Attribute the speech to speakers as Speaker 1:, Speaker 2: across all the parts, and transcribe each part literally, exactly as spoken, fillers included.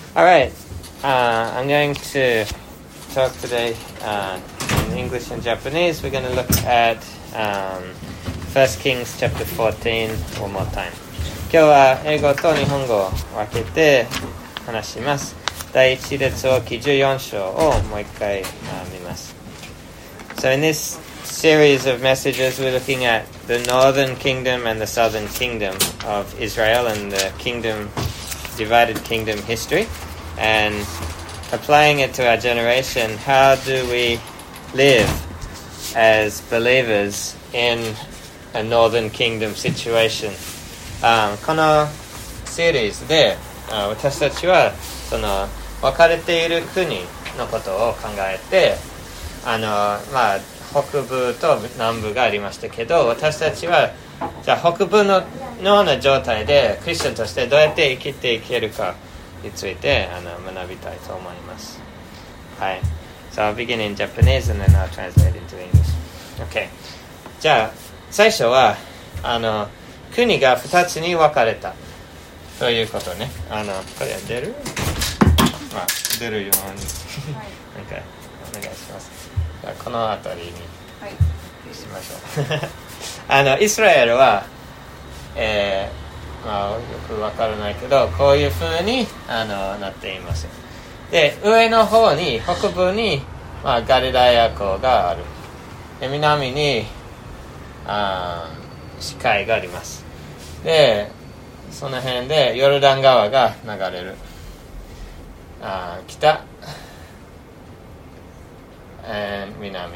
Speaker 1: All right. Uh, I'm going to talk today uh, in English and Japanese. We're going to look at um, First Kings chapter fourteen one more time. 今日は英語と日本語を分けて話します。第一列王記じゅうよん章をもう一回、uh, 見ます。So in this series of messages, we're looking at the northern kingdom and the southern kingdom of Israel and the kingdom, divided kingdom history, and applying it to our generation. How do we live as believers in a northern kingdom situation? Um, このシリーズで、uh, 私たちはその分かれている国のことを考えて、あのまあ北部と南部がありましたけど、私たちはじゃあ北部のような状態でクリスチャンとしてどうやって生きていけるかについてあの学びたいと思います。はい。So I'll begin in Japanese and then I'll translate into English. Okay. じゃあ最初はあの国がふたつに分かれたということね。あのこれ出る？まあ出るようになんかお願いします。じゃあこの辺りにしましょう。あのイスラエルは、えーまあ、よく分からないけどこういうふうにあのなっています。で上の方に北部に、まあ、ガリラヤ湖がある。で南にあ死海があります。でその辺でヨルダン川が流れる。あ北、えー、南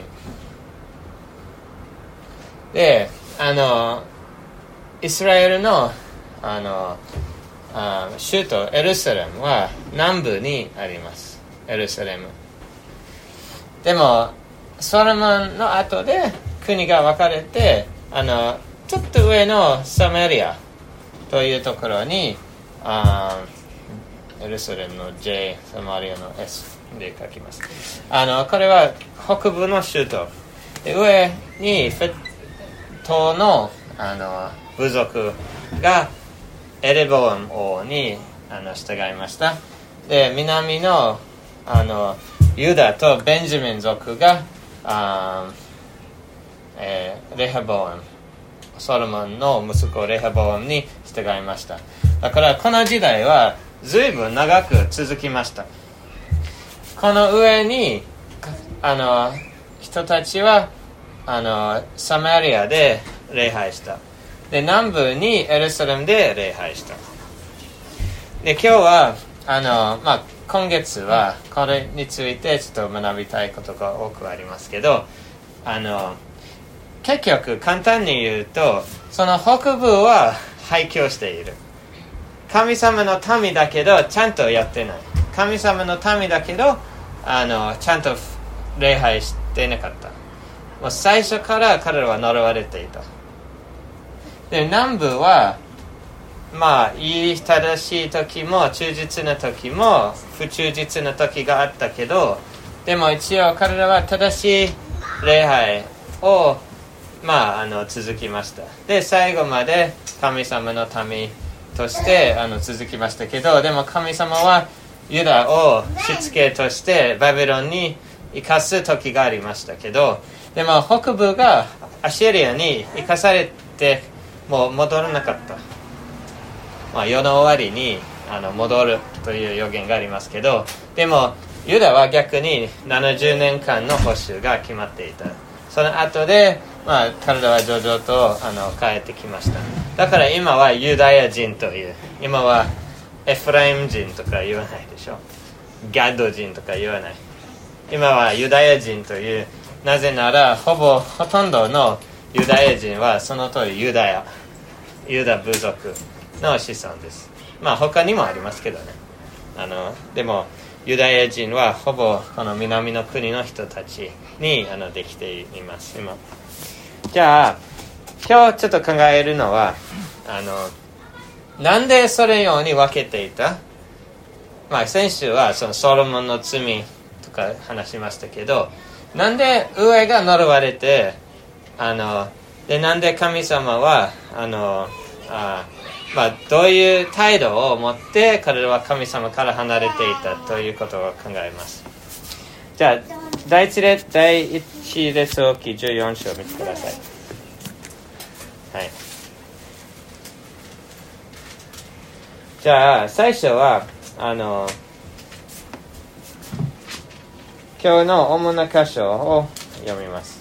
Speaker 1: であのイスラエルのあのあ首都エルサレムは南部にあります。エルサレムでもソロモンの後で国が分かれてあのちょっと上のサマリアというところにあエルサレムの J サマリアの S で書きます。あのこれは北部の首都で上にフェ島のあの部族がエレボアム王にあの従いました。で南のあのユダとベンジャミン族があ、えー、レハボアムソロモンの息子レハボアムに従いました。だからこの時代はずいぶん長く続きました。この上にあの人たちはあのサマリアで礼拝した。で南部にエルサレムで礼拝した。で今日はあの、まあ、今月はこれについてちょっと学びたいことが多くありますけど、あの結局簡単に言うとその北部は廃墟している。神様の民だけどちゃんとやってない。神様の民だけどあのちゃんと礼拝してなかった。もう最初から彼らは呪われていた。で南部はまあいい正しい時も忠実な時も不忠実な時があったけど、でも一応彼らは正しい礼拝をまああの続きました。で最後まで神様の民としてあの続きましたけど、でも神様はユダをしつけとしてバビロンに生かす時がありましたけど、でも北部がアシリアに生かされてもう戻らなかった。まあ、世の終わりにあの戻るという予言がありますけど、でもユダは逆にななじゅうねんかんの報酬が決まっていた。その後で、まあ、彼らは徐々とあの帰ってきました。だから今はユダヤ人という、今はエフライム人とか言わないでしょ。ガッド人とか言わない。今はユダヤ人という。なぜならほぼほとんどのユダヤ人はその通りユダヤユダ部族の子孫です。まあ他にもありますけどね。あのでもユダヤ人はほぼこの南の国の人たちにあのできています今。じゃあ今日ちょっと考えるのはあのなんでそれように分けていた。まあ先週はそのソロモンの罪とか話しましたけど、なんで上が呪われてあのでなんで神様はあのあまあ、どういう態度を持って彼らは神様から離れていたということを考えます。じゃあ第一列第一列王記じゅうよん章を見てください。はい。じゃあ最初はあの今日の主な箇所を読みます。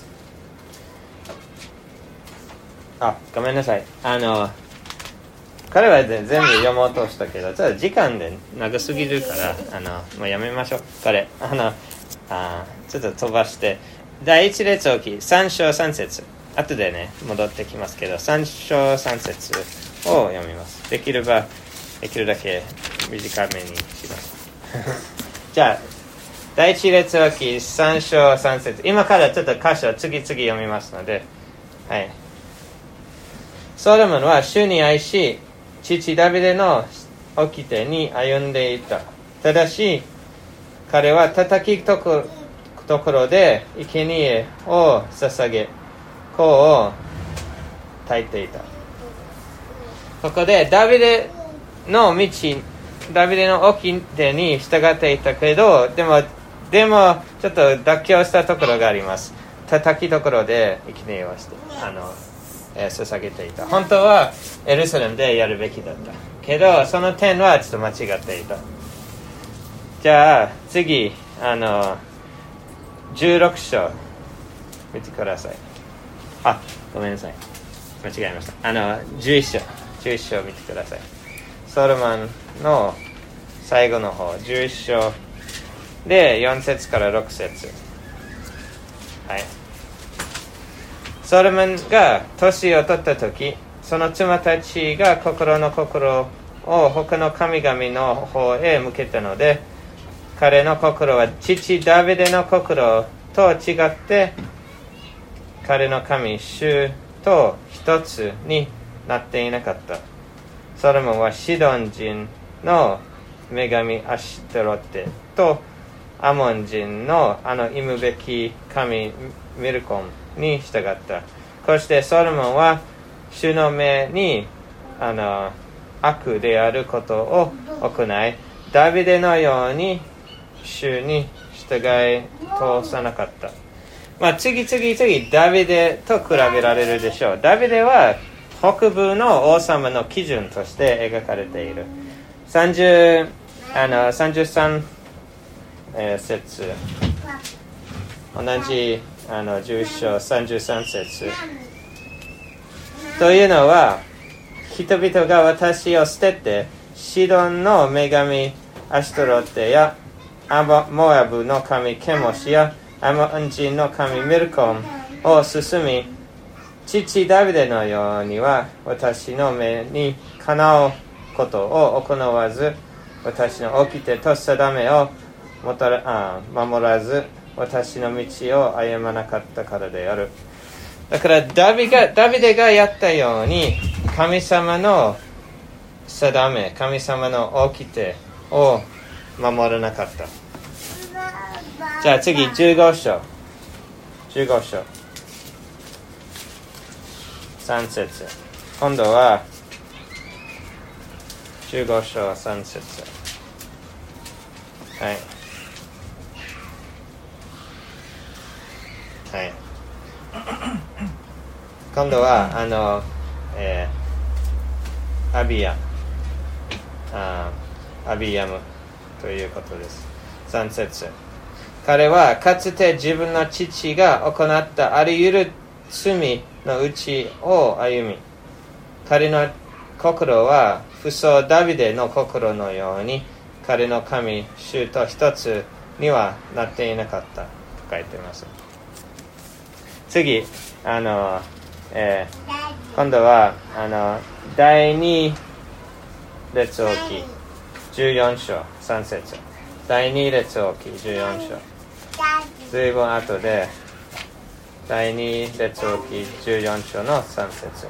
Speaker 1: あ、ごめんなさい。あの彼は全部読もうとしたけど、ちょっと時間で長すぎるからあのもうやめましょう。彼あのあちょっと飛ばして第一列王記さん章さん節、後でね戻ってきますけどさん章さん節を読みます。できればできるだけ短めにしますじゃあ第一列王記さん章さん節、今からちょっと箇所を次々読みますので、はい。ソロモンは主に愛し父ダビデの掟に歩んでいた。ただし彼は叩きところで生贄を捧げ香を焚いていた。ここでダビデの道、ダビデの掟に従っていたけど、でもでもちょっと妥協したところがあります。叩きところで生贄をしてあの、えー、捧げていた。本当はエルサレムでやるべきだったけど、その点はちょっと間違っていた。じゃあ次あのじゅうろく章見てください。あ、ごめんなさい、間違えました。あのじゅういち章じゅういち章見てください。ソロモンの最後の方じゅういち章でよん節からろく節、はい。ソロモンが年を取った時、その妻たちが心の心を他の神々の方へ向けたので、彼の心は父ダビデの心と違って彼の神主と一つになっていなかった。ソロモンはシドン人の女神アシュトロテとアモン人のあの忌むべき神ミルコンに従った。こうしてソロモンは主の目にあの悪であることを行い、ダビデのように主に従い通さなかった。まあ、次々次ダビデと比べられるでしょう。ダビデは北部の王様の基準として描かれている。さんじゅうあのさんじゅうさん、えー、節、同じあのじゅういち章さんじゅうさん節というのは、人々が私を捨ててシドンの女神アシュトロテやアモアブの神ケモシやアモン人の神ミルコンを進み、父ダビデのようには私の目にかなうことを行わず、私の掟と定めをもたらあ守らず、私の道を歩まなかったからである。だからダビがダビデがやったように神様の定め、神様の掟を守らなかった。じゃあ次じゅうご章じゅうご章さん節、今度はじゅうご章さん節、はいはい。今度はあの、えー、アビヤあアビヤムということです。さん節、彼はかつて自分の父が行ったあらゆる罪のうちを歩み、彼の心は父祖ダビデの心のように彼の神主と一つにはなっていなかったと書いています。次あの、えー、今度はあの第二列王記じゅうよん章さん節、第二列王記じゅうよん章、ずいぶん後で第二列王記じゅうよん章のさん節、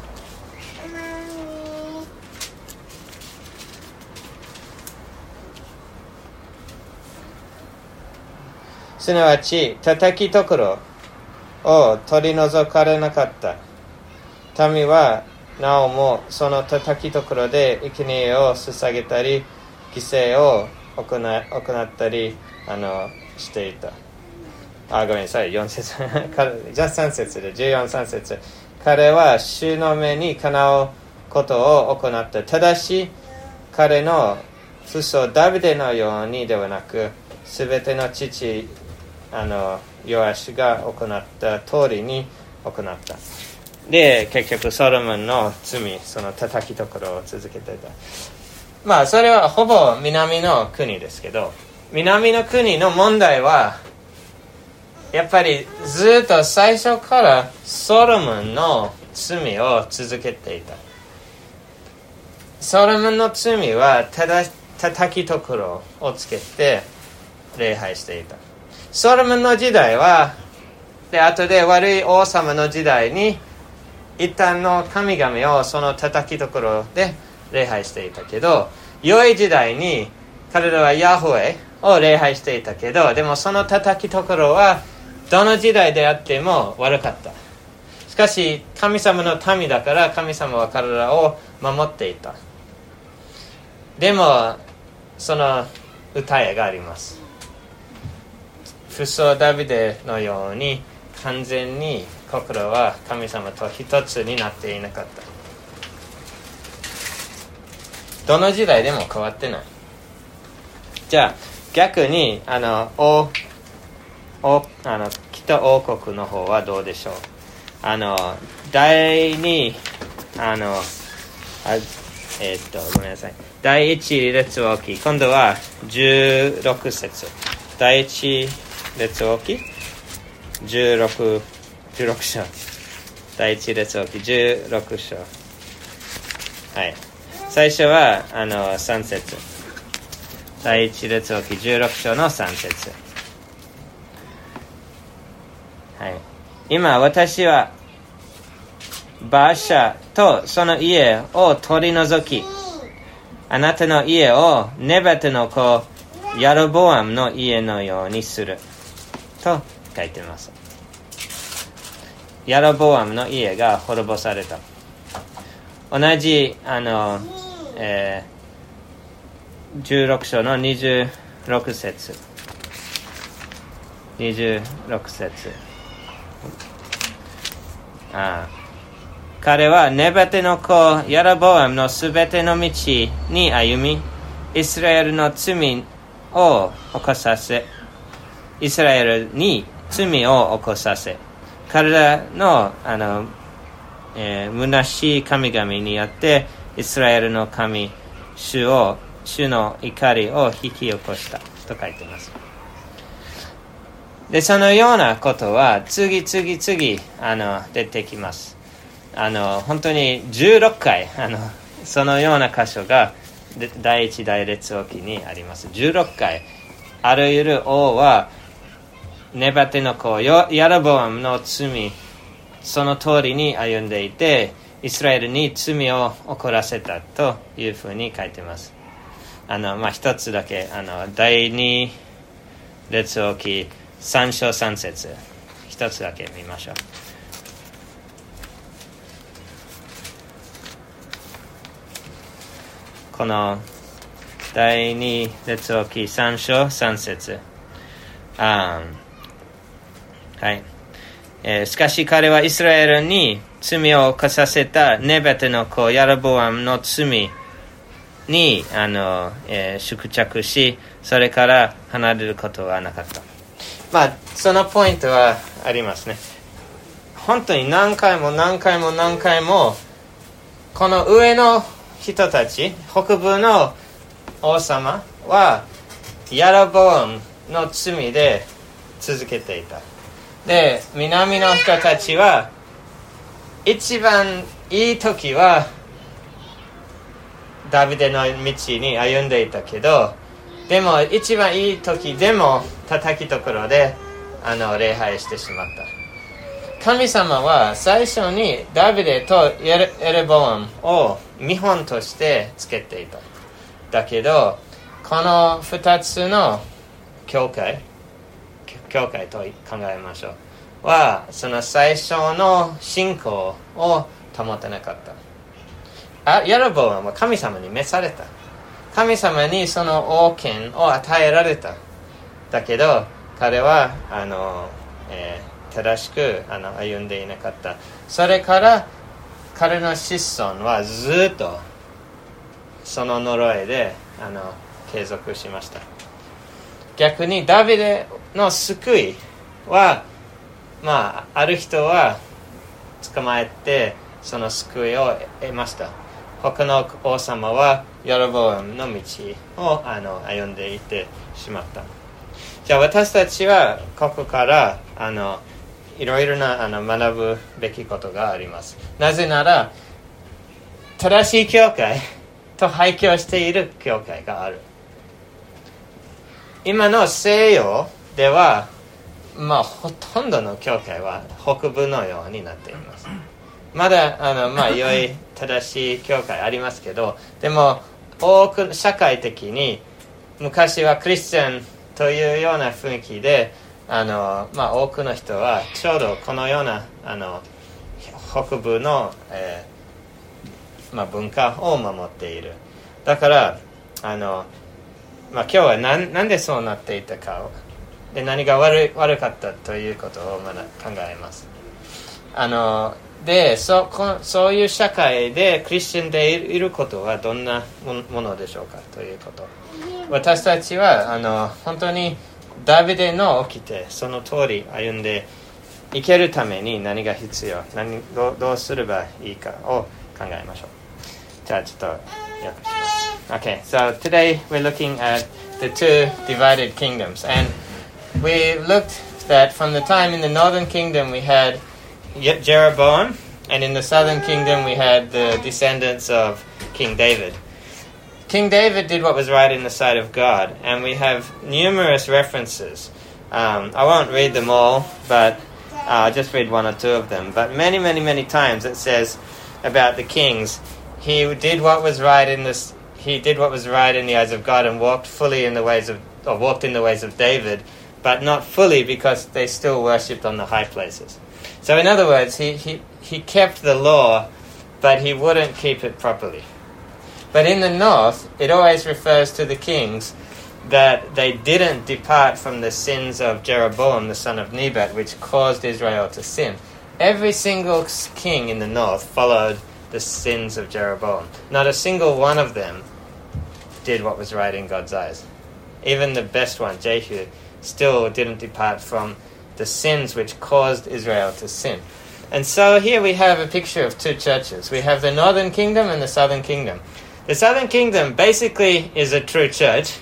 Speaker 1: すなわち叩きところを取り除かれなかった民はなおもその叩きところで生贄を捧げたり犠牲を行行ったりあのしていた。あ、ごめんなさい、よん節じゃあさん節でじゅうよん、さん節。彼は主の目にかなうことを行った。ただし彼の父祖ダビデのようにではなく、すべての父あのヨアシが行った通りに行った。で、結局ソロモンの罪、その叩きところを続けていた。まあそれはほぼ南の国ですけど、南の国の問題はやっぱりずっと最初からソロモンの罪を続けていた。ソロモンの罪はただ叩きところをつけて礼拝していた。ソロモンの時代はで、後で悪い王様の時代に一旦の神々をその叩きところで礼拝していたけど、良い時代に彼らはヤホウェを礼拝していたけど、でもその叩きところはどの時代であっても悪かった。しかし神様の民だから神様は彼らを守っていた。でもその歌えがあります。父祖ダビデのように完全に心は神様と一つになっていなかった。どの時代でも変わってない。じゃあ逆にあのおおあの北王国の方はどうでしょう。あの第二あのあえー、っとごめんなさい第一列王記、今度はじゅうろく節。第一列王記じゅうろく、じゅうろく章。第一列王記じゅうろく章。はい。最初はあのさん節。第一列王記じゅうろく章のさん節。はい。今私はバーシャとその家を取り除き、あなたの家をネバテの子ヤロボアムの家のようにすると書いています。ヤロボアムの家が滅ぼされた。同じあの、えー、じゅうろく章のにじゅうろく節。にじゅうろく節。ああ彼はネバテの子ヤロボアムのすべての道に歩み、イスラエルの罪を犯させ、イスラエルに罪を起こさせ、彼らのあの、えー、虚しい神々によってイスラエルの神主を主の怒りを引き起こしたと書いています。でそのようなことは次々次あの出てきます。あの本当にじゅうろっかいあのそのような箇所が第一大列王記にあります。じゅうろっかいあらゆる王はネバテの子ヤロボアムの罪その通りに歩んでいて、イスラエルに罪を起こらせたというふうに書いてます。あのまあ一つだけあの第二列王記三章三節一つだけ見ましょう。この第二列王記三章三節。あはい、えー。しかし彼はイスラエルに罪を犯させたネバテの子ヤロボアムの罪にあの、えー、執着し、それから離れることはなかった。まあそのポイントはありますね。本当に何回も何回も何回もこの上の人たち、北部の王様はヤロボアムの罪で続けていた。で、南の人たちは一番いい時はダビデの道に歩んでいたけど、でも一番いい時でも叩きところであの礼拝してしまった。神様は最初にダビデとエレボアムを見本としてつけていた。だけどこの二つの教会教会と考えましょうはその最初の信仰を保てなかった。 あヤロボアムは神様に召された。神様にその王権を与えられた。だけど彼はあの、えー、正しくあの歩んでいなかった。それから彼の子孫はずっとその呪いであの継続しました。逆にダビデの救いは、まあ、ある人は捕まえてその救いを得ました。他の王様はヨロボアムの道をあの歩んでいってしまった。じゃあ私たちはここからあのいろいろなあの学ぶべきことがあります。なぜなら正しい教会と廃教している教会がある。今の西洋では、まあ、ほとんどの教会は北部のようになっています。まだあの、まあ、良い正しい教会ありますけど、でも多く社会的に昔はクリスチャンというような雰囲気であの、まあ、多くの人はちょうどこのようなあの北部の、えーまあ、文化を守っている。だからあのまあ、今日は何、なんでそうなっていたかで何が 悪, 悪かったということをまだ考えます。あので そ, こそういう社会でクリスチャンでいることはどんなものでしょうかということ。私たちはあの本当にダビデの起きてその通り歩んでいけるために何が必要 何 ど, どうすればいいかを考えましょう。じゃあちょっと訳します。Okay, so today we're looking at the two divided kingdoms, and we looked that from the time in the northern kingdom we had Jeroboam, and in the southern kingdom we had the descendants of King David. King David did what was right in the sight of God, and we have numerous references. Um, I won't read them all, but uh, I'll just read one or two of them. But many, many, many times it says about the kings, he did what was right in this. He did what was right in the eyes of God and walked fully in the ways of, or walked in the ways of David, but not fully because they still worshipped on the high places. So in other words, he, he, he kept the law, but he wouldn't keep it properly. But in the north, it always refers to the kings that they didn't depart from the sins of Jeroboam, the son of Nebat, which caused Israel to sin. Every single king in the north followed the sins of Jeroboam. Not a single one of them did what was right in God's eyes. Even the best one, Jehu, still didn't depart from the sins which caused Israel to sin. And so here we have a picture of two churches. We have the northern kingdom and the southern kingdom. The southern kingdom basically is a true church,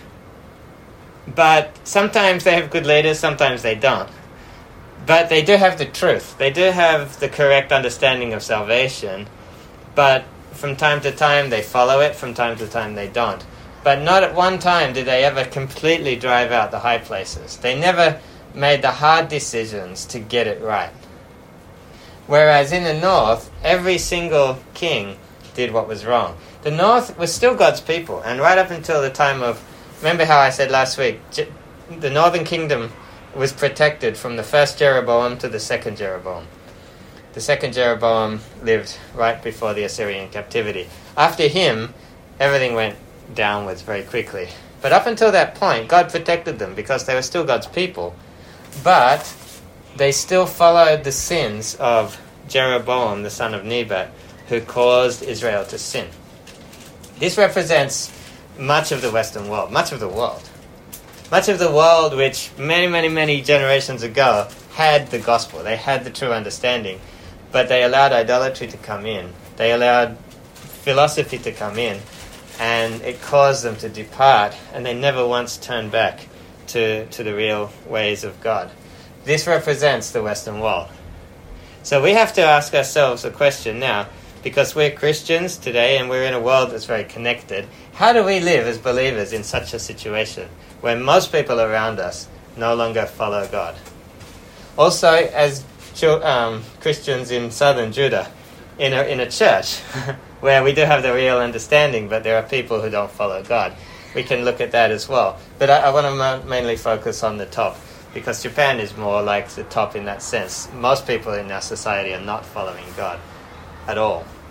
Speaker 1: but sometimes they have good leaders, sometimes they don't. But they do have the truth. They do have the correct understanding of salvation, but from time to time they follow it, from time to time they don't. But not at one time did they ever completely drive out the high places. They never made the hard decisions to get it right. Whereas in the north, every single king did what was wrong. The north was still God's people, and right up until the time of, remember how I said last week, Je- the northern kingdom was protected from the first Jeroboam to the second Jeroboam. The second Jeroboam lived right before the Assyrian captivity. After him, everything went downwards very quickly. But up until that point, God protected them because they were still God's people. But they still followed the sins of Jeroboam, the son of Nebat, who caused Israel to sin. This represents much of the Western world, much of the world. Much of the world which many, many, many generations ago had the gospel. They had the true understanding. But they allowed idolatry to come in. They allowed philosophy to come in. And it caused them to depart. And they never once turned back to, to the real ways of God. This represents the Western world. So we have to ask ourselves a question now, because we're Christians today and we're in a world that's very connected. How do we live as believers in such a situation where most people around us no longer follow God? Also, as um, Christians in southern Judah, in a, in a church where we do have the real understanding, but there are people who don't follow God, we can look at that as well. But I, I want to ma- mainly focus on the top, because Japan is more like the top in that sense. Most people in our society are not following God at all.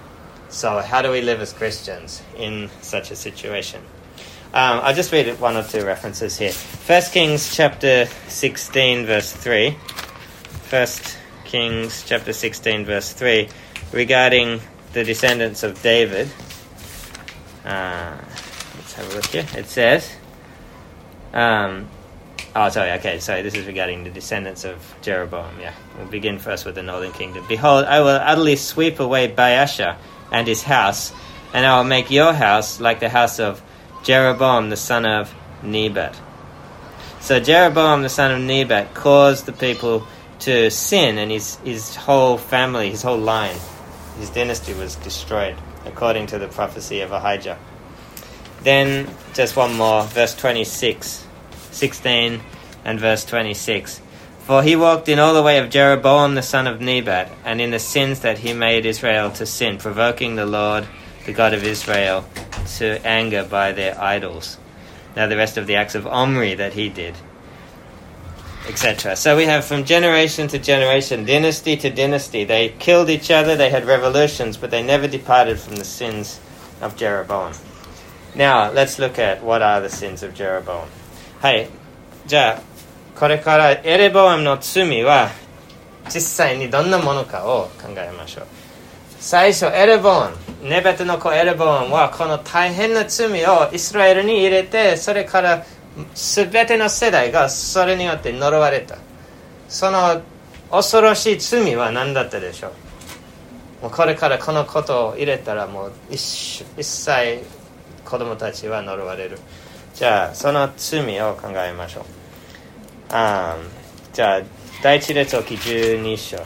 Speaker 1: So how do we live as Christians in such a situation? Um, I'll just read one or two references here. First Kings chapter sixteen, verse three. First Kings chapter sixteen, verse three, regarding the descendants of David. Uh, let's have a look here. It says, um, oh, sorry, okay, sorry, this is regarding the descendants of Jeroboam, yeah. We'll begin first with the northern kingdom. Behold, I will utterly sweep away Baasha and his house, and I will make your house like the house of Jeroboam the son of Nebat. So Jeroboam the son of Nebat caused the people to sin, and his, his whole family, his whole line, his dynasty was destroyed, according to the prophecy of Ahijah. Then, just one more, verse twenty-six, sixteen and verse twenty-six. For he walked in all the way of Jeroboam the son of Nebat, and in the sins that he made Israel to sin, provoking the Lord, the God of Israel, to anger by their idols. Now the rest of the acts of Omri that he did, et cetera. So we have from generation to generation, dynasty to dynasty. They killed each other, they had revolutions, but they never departed from the sins of Jeroboam. Now, let's look at what are the sins of Jeroboam. はい。じゃあ、これからエレボアムの罪は実際にどんなものかを考えましょう。最初、エレボアム、ネバテの子エレボアムはこの大変な罪をイスラエルに入れて、それからすべての世代がそれによって呪われた。その恐ろしい罪は何だったでしょう。もうこれからこのことを入れたらもう 一, 一切子供たちは呪われる。じゃあその罪を考えましょう。あじゃあ第一列王記じゅうに章。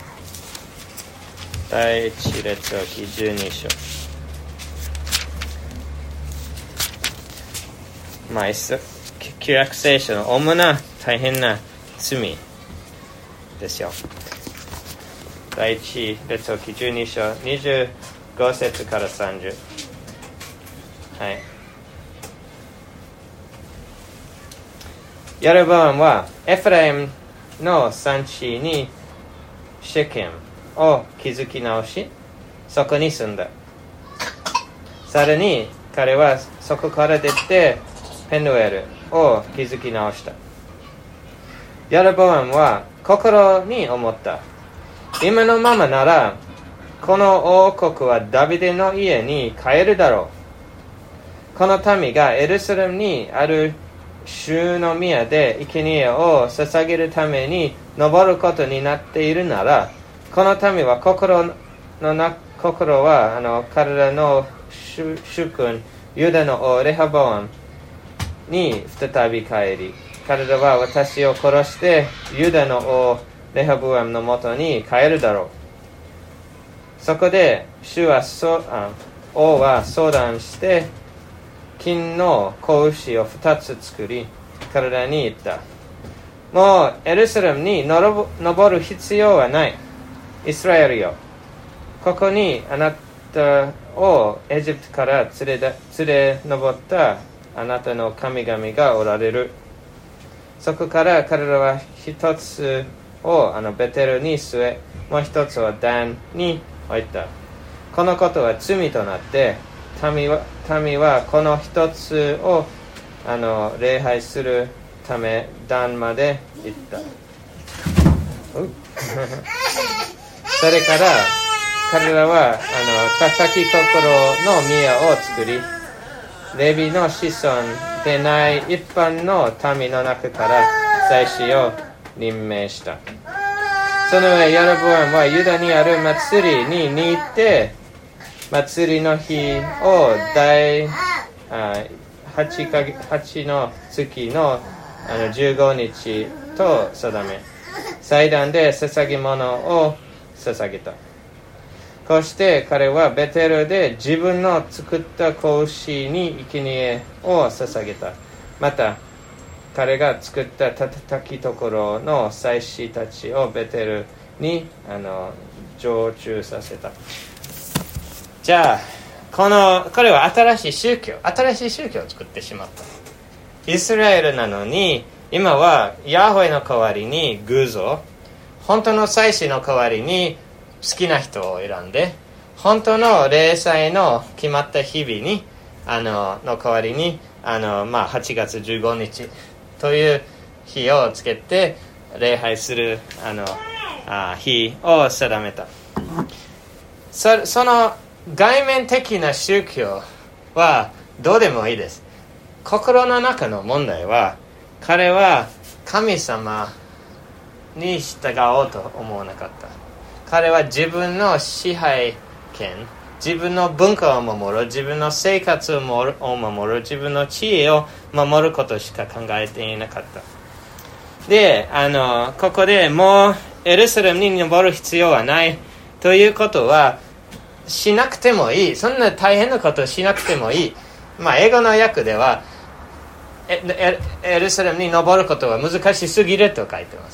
Speaker 1: 第一列王記じゅうに章。まあ旧約聖書の主な大変な罪ですよ。第一列王記じゅうに章にじゅうご節からさんじゅう。はい。ヤロボアムはエフライムの産地にシェケムを築き直し、そこに住んだ。さらに彼はそこから出てペヌエルを築き直した。ヤロボアムは心に思った。今のままならこの王国はダビデの家に帰るだろう。この民がエルサレムにある主の宮で生贄を捧げるために登ることになっているなら、この民は心のな心はあの彼らの主君ユダの王レハボアムに再び帰り、彼らは私を殺してユダの王レハボアムのもとに帰るだろう。そこで主はそあ王は相談して金の子牛を二つ作り、彼らに言った。もうエルサレムに登る必要はない。イスラエルよ、ここにあなたをエジプトから連れだ連れ登ったあなたの神々がおられる。そこから彼らは一つをあのベテルに据え、もう一つはダンに置いた。このことは罪となって、民は民はこの一つをあの礼拝するためダンまで行った。それから彼らはあの叩き心の宮を作り、レビの子孫でない一般の民の中から祭司を任命した。その上ヤロボアムはユダにある祭りに似て、祭りの日を第8, か8の月 の, あのじゅうごにちと定め、祭壇で捧げ物を捧げた。こうして彼はベテルで自分の作った子牛に生贄を捧げた。また彼が作った叩き所の祭司たちをベテルにあの常駐させた。じゃあこのこれは新しい宗教新しい宗教を作ってしまった。イスラエルなのに今はヤホウの代わりに偶像、本当の祭司の代わりに好きな人を選んで、 本当の礼祭の決まった日々にあのの代わりにあの、まあ、はちがつじゅうごにちという日をつけて礼拝するあのあ日を定めた。 そ, その外面的な宗教はどうでもいいです。心の中の問題は、彼は神様に従おうと思わなかった。彼は自分の支配権、自分の文化を守る、自分の生活を守る、自分の知恵を守ることしか考えていなかった。で、あのここでもうエルサレムに登る必要はないということはしなくてもいい。そんな大変なことをしなくてもいい。まあ英語の訳ではエ, エルサレムに登ることは難しすぎると書いてます。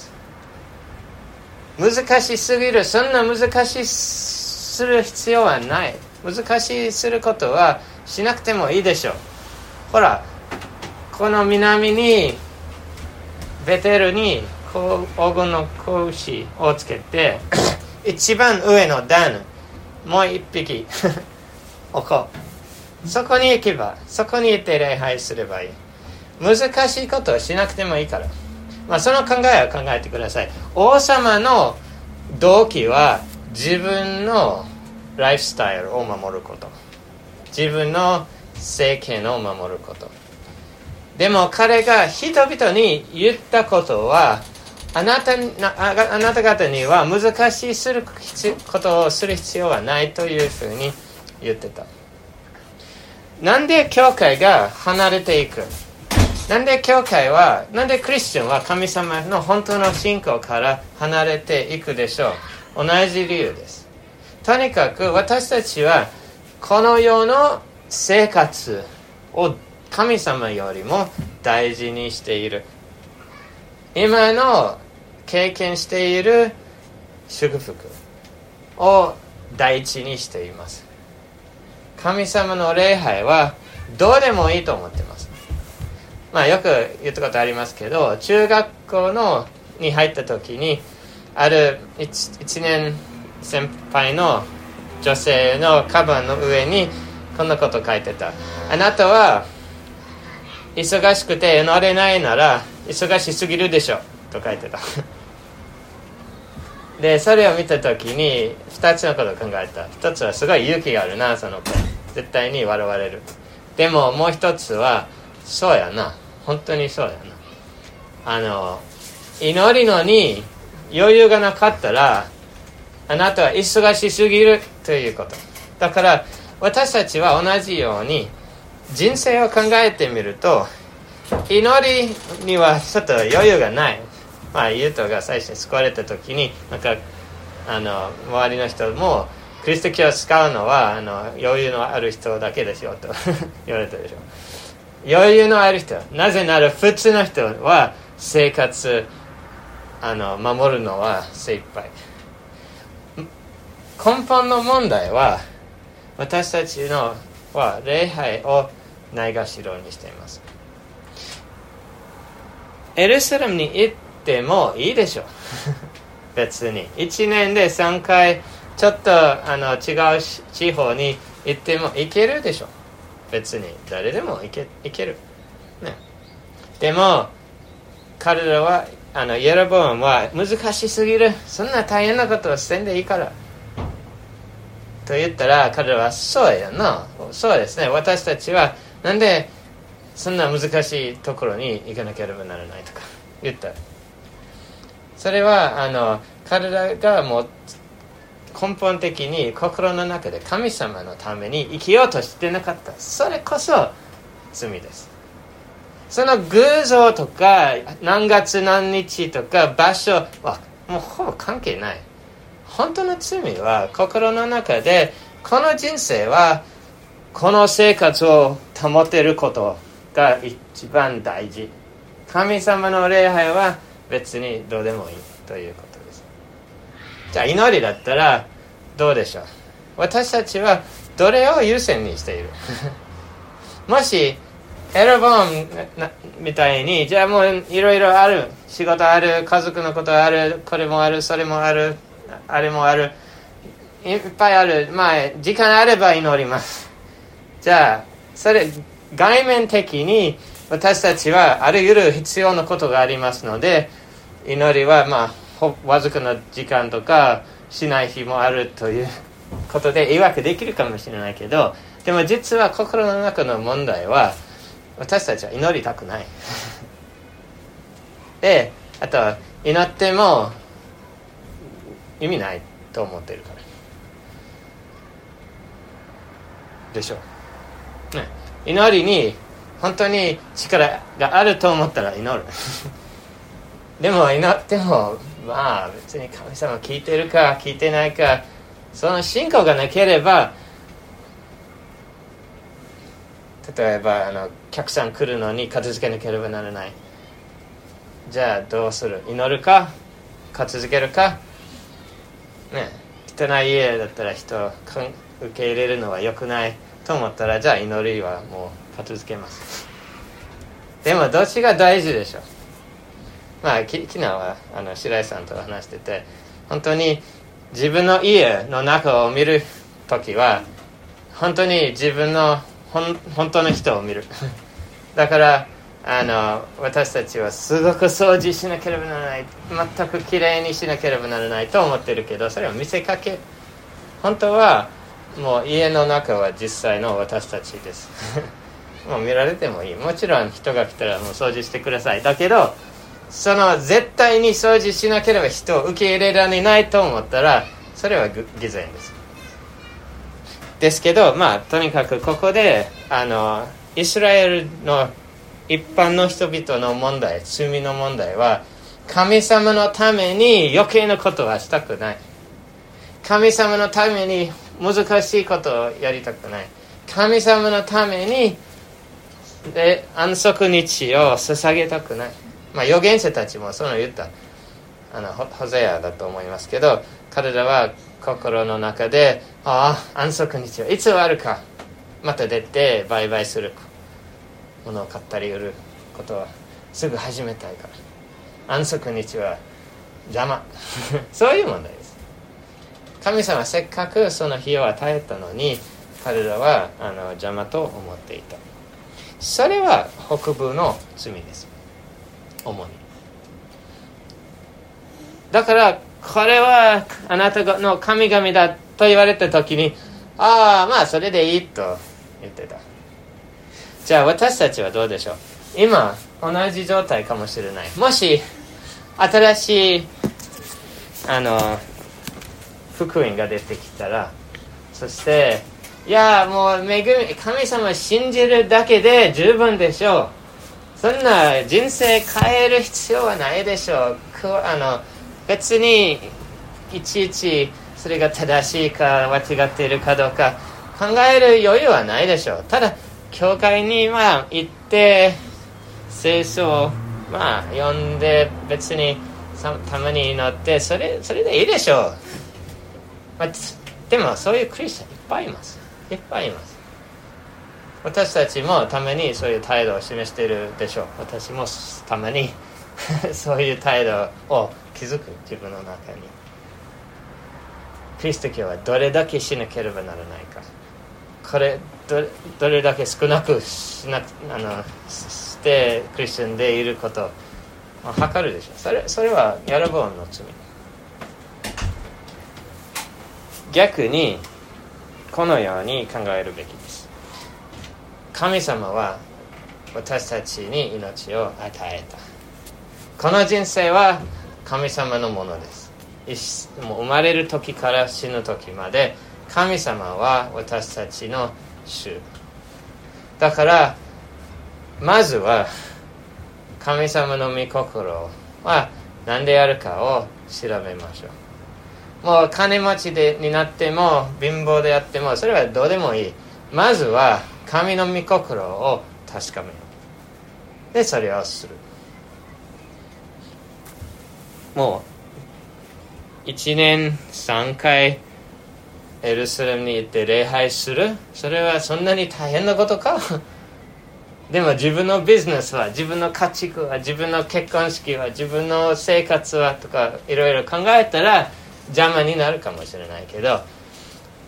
Speaker 1: 難しすぎる、そんな難しする必要はない。難しすることはしなくてもいいでしょう。ほら、この南にベテルに黄金の格子をつけて一番上の段もう一匹置こう。そこに行けば、そこに行って礼拝すればいい。難しいことをしなくてもいいから、まあ、その考えを考えてください。王様の動機は自分のライフスタイルを守ること、自分の政権を守ること。でも彼が人々に言ったことは、あなた、あなた方には難しいすることをする必要はないというふうに言ってた。なんで教会が離れていく？なんで教会は、なんでクリスチャンは神様の本当の信仰から離れていくでしょう？同じ理由です。とにかく私たちはこの世の生活を神様よりも大事にしている。今の経験している祝福を第一にしています。神様の礼拝はどうでもいいと思ってます。まあよく言ったことありますけど、中学校のに入った時にある 1, 1年先輩の女性のカバンの上にこんなこと書いてた。あなたは忙しくて祈れないなら忙しすぎるでしょと書いてた。でそれを見た時にふたつのことを考えた。ひとつはすごい勇気があるな、その子絶対に笑われる。でももう一つはそうやな、本当にそうやな。あの祈りのに余裕がなかったらあなたは忙しすぎるということだから、私たちは同じように人生を考えてみると、祈りにはちょっと余裕がない。まあユートが最初に救われた時になんかあの周りの人もキリスト教を使うのはあの余裕のある人だけですよと言われたでしょ。余裕のある人、なぜなら普通の人は生活あの守るのは精一杯。根本の問題は私たちのは礼拝をないがしろにしています。エルサレムに行ってもいいでしょ別にいちねんでさんかいちょっとあの違う地方に行っても行けるでしょ。別に誰でも行け、行ける、ね、でも彼らはあのヤロボアムは難しすぎる、そんな大変なことをせんでいいからと言ったら、彼らはそうやな、そうですね、私たちはなんでそんな難しいところに行かなければならないとか言った。それはあの彼らがもう根本的に心の中で神様のために生きようとしてなかった。それこそ罪です。その偶像とか何月何日とか場所はもうほぼ関係ない。本当の罪は心の中で、この人生はこの生活を保てることが一番大事。神様の礼拝は別にどうでもいいということです。じゃあ祈りだったらどうでしょう。私たちはどれを優先にしているもしエロボームみたいに、じゃあもういろいろある、仕事ある、家族のことある、これもある、それもある、あれもある、 いっぱいある。まあ時間あれば祈ります。じゃあそれ外面的に私たちはあらゆる必要なことがありますので、祈りはまあわずかな時間とかしない日もあるということで言い訳できるかもしれないけど、でも実は心の中の問題は私たちは祈りたくないで、あとは祈っても意味ないと思っているからでしょう、ね、祈りに本当に力があると思ったら祈るでも祈ってもまあ別に神様聞いてるか聞いてないか、その信仰がなければ、例えばあの客さん来るのに片付けなければならない。じゃあどうする？祈るか片付けるか、ね、汚い家だったら人を受け入れるのは良くないと思ったら、じゃあ祈りはもう片付けます。でもどっちが大事でしょう。まあき昨日はあの白井さんと話してて、本当に自分の家の中を見るときは本当に自分の本, 本当の人を見るだからあの私たちはすごく掃除しなければならない、全くきれいにしなければならないと思ってるけど、それは見せかけ。本当はもう家の中は実際の私たちですもう見られてもいい。もちろん人が来たらもう掃除してください。だけどその絶対に掃除しなければ人を受け入れられないと思ったら、それは偽善です。ですけど、まあとにかくここであのイスラエルの一般の人々の問題、罪の問題は、神様のために余計なことはしたくない。神様のために難しいことをやりたくない。神様のためにで安息日を捧げたくない。まあ預言者たちもそういうの言った。あのホゼアだと思いますけど、彼らは心の中で、ああ安息日はいつ終わるか、また出て売買する、物を買ったり売ることはすぐ始めたいから、安息日は邪魔そういう問題です。神様はせっかくその日を与えたのに、彼らはあの邪魔と思っていた。それは北部の罪です、主に。だからこれはあなたの神々だと言われた時に、ああまあそれでいいと言ってた。じゃあ私たちはどうでしょう。今同じ状態かもしれない。もし新しいあの福音が出てきたら、そしていやもう恵み、神様信じるだけで十分でしょう、そんな人生変える必要はないでしょう、あの別にいちいちそれが正しいか間違っているかどうか考える余裕はないでしょう。ただ教会にまあ行って聖書をまあ読んで、別にたまに祈って、それそれでいいでしょう、まあ、でもそういうクリスチャンいっぱいいますいっぱいいます。私たちもたまにそういう態度を示しているでしょう。私もたまにそういう態度を気づく。自分の中にキリスト教はどれだけしなければならないか、これ ど, どれだけ少なくしなあのしてクリスチャンでいることを測るでしょう。それそれはヤロボアムの罪。逆にこのように考えるべきです。神様は私たちに命を与えた。この人生は神様のものです。もう生まれる時から死ぬ時まで神様は私たちの主だから、まずは神様の御心は何であるかを調べましょう。もう金持ちでになっても貧乏であってもそれはどうでもいい。まずは神の御心を確かめよう。でそれをする。もういちねんさんかいエルサレムに行って礼拝する、それはそんなに大変なことかでも自分のビジネスは、自分の家畜は、自分の結婚式は、自分の生活はとかいろいろ考えたら邪魔になるかもしれないけど、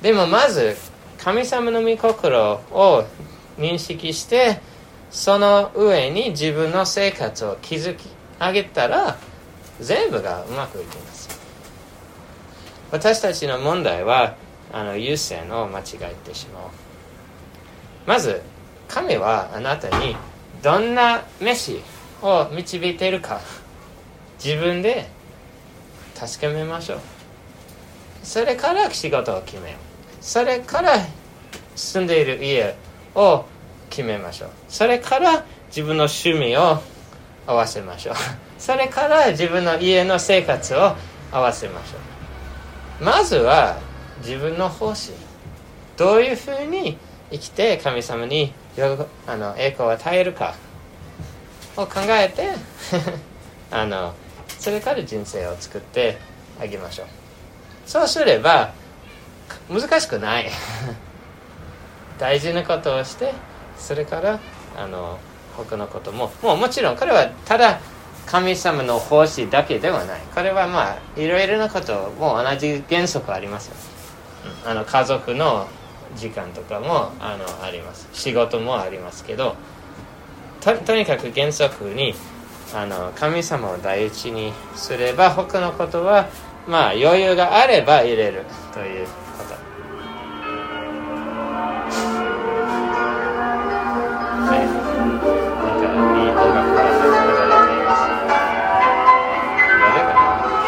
Speaker 1: でもまず神様の御心を認識して、その上に自分の生活を築き上げたら全部がうまくいきます。私たちの問題はあの優先を間違えてしまう。まず神はあなたにどんな飯を導いているか自分で確かめましょう。それから仕事を決めよう。それから住んでいる家を決めましょう。それから自分の趣味を合わせましょう。それから自分の家の生活を合わせましょう。まずは自分の方針、どういうふうに生きて神様にあの栄光を与えるかを考えてあのそれから人生を作ってあげましょう。そうすれば難しくない大事なことをして、それからあの他のことも、もうもちろんこれはただ神様の奉仕だけではない。これはまあいろいろなことも同じ原則ありますよ。あの家族の時間とかもあのあります。仕事もありますけど、 と, とにかく原則にあの神様を第一にすれば、他のことはまあ余裕があれば入れるということ。はい、なんかいい音楽が流れています。誰か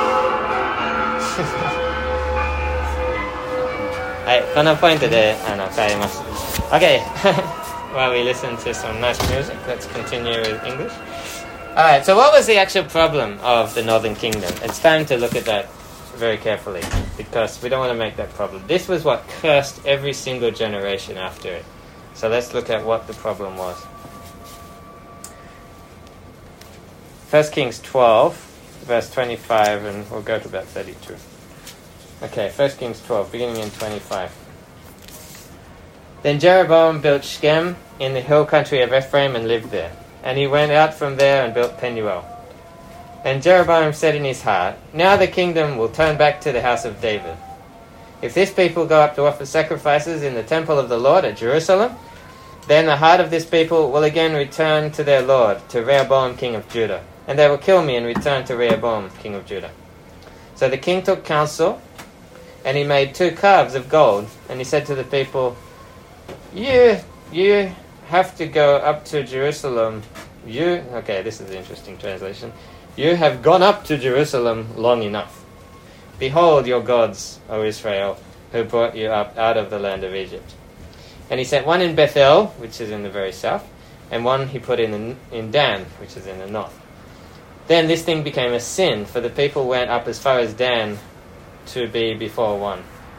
Speaker 1: なはい、このポイントであの変えます。 OK while we listen to some nice music, let's continue with English. Alright, so what was the actual problem of the Northern Kingdom? It's time to look at that very carefully, because we don't want to make that problem. This was what cursed every single generation after it. So let's look at what the problem was. First Kings twelve, verse twenty-five, and we'll go to about thirty-two. Okay, First Kings twelve, beginning in twenty-five. Then Jeroboam built Shechem in the hill country of Ephraim and lived there. And he went out from there and built Penuel. And Jeroboam said in his heart, now the kingdom will turn back to the house of David. If this people go up to offer sacrifices in the temple of the Lord at Jerusalem, then the heart of this people will again return to their Lord, to Rehoboam king of Judah. And they will kill me and return to Rehoboam king of Judah. So the king took counsel, and he made two calves of gold. And he said to the people, You, you have to go up to Jerusalem. You, okay, this is an interesting translation. You have gone up to Jerusalem long enough. Behold your gods, O Israel, who brought you up out of the land of Egypt. And he set one in Bethel, which is in the very south, and one he put in in Dan, which is in the north. Then this thing became a sin, for the people went up as far as Dan to be before one.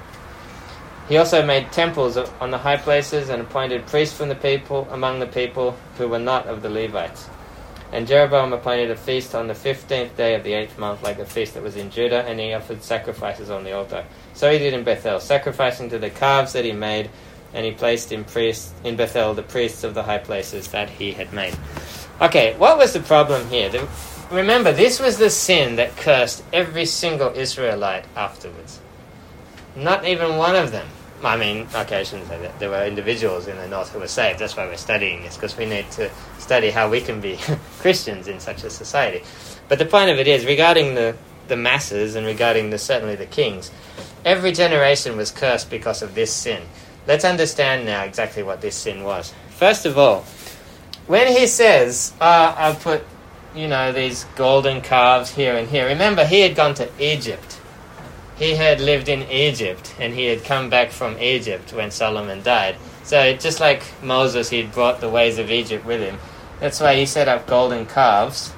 Speaker 1: He also made temples on the high places and appointed priests from the people among the people who were not of the Levites. And Jeroboam appointed a feast on the fifteenth day of the eighth month, like the feast that was in Judah, and he offered sacrifices on the altar. So he did in Bethel, sacrificing to the calves that he made, and he placed in priests in Bethel the priests of the high places that he had made. Okay, what was the problem here? The, remember, this was the sin that cursed every single Israelite afterwards. Not even one of them. I mean, okay, I shouldn't say that. There were individuals in the north who were saved. That's why we're studying this, because we need to study how we can be Christians in such a society. But the point of it is, regarding the, the masses and regarding the, certainly the kings, every generation was cursed because of this sin. Let's understand now exactly what this sin was. First of all, when he says, uh, I've put, you know, these golden calves here and here, remember, he had gone to Egypt. He had lived in Egypt, and he had come back from Egypt when Solomon died. So just like Moses, he'd brought the ways of Egypt with him. That's why he set up golden calves.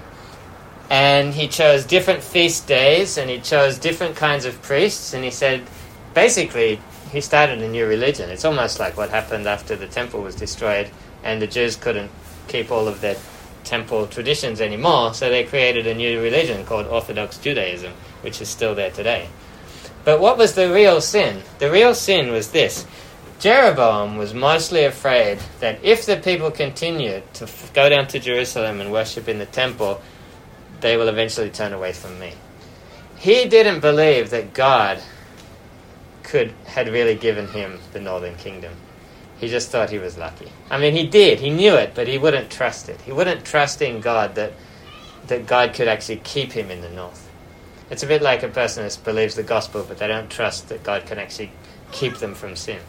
Speaker 1: And he chose different feast days, and he chose different kinds of priests, and he said, basically, he started a new religion. It's almost like what happened after the temple was destroyed, and the Jews couldn't keep all of their temple traditions anymore, so they created a new religion called Orthodox Judaism, which is still there today. But what was the real sin? The real sin was this. Jeroboam was mostly afraid that if the people continued to f- go down to Jerusalem and worship in the temple, they will eventually turn away from me. He didn't believe that God could had really given him the northern kingdom. He just thought he was lucky. I mean, he did. He knew it, but he wouldn't trust it. He wouldn't trust in God that that God could actually keep him in the north. It's a bit like a person who believes the gospel, but they don't trust that God can actually keep them from sin.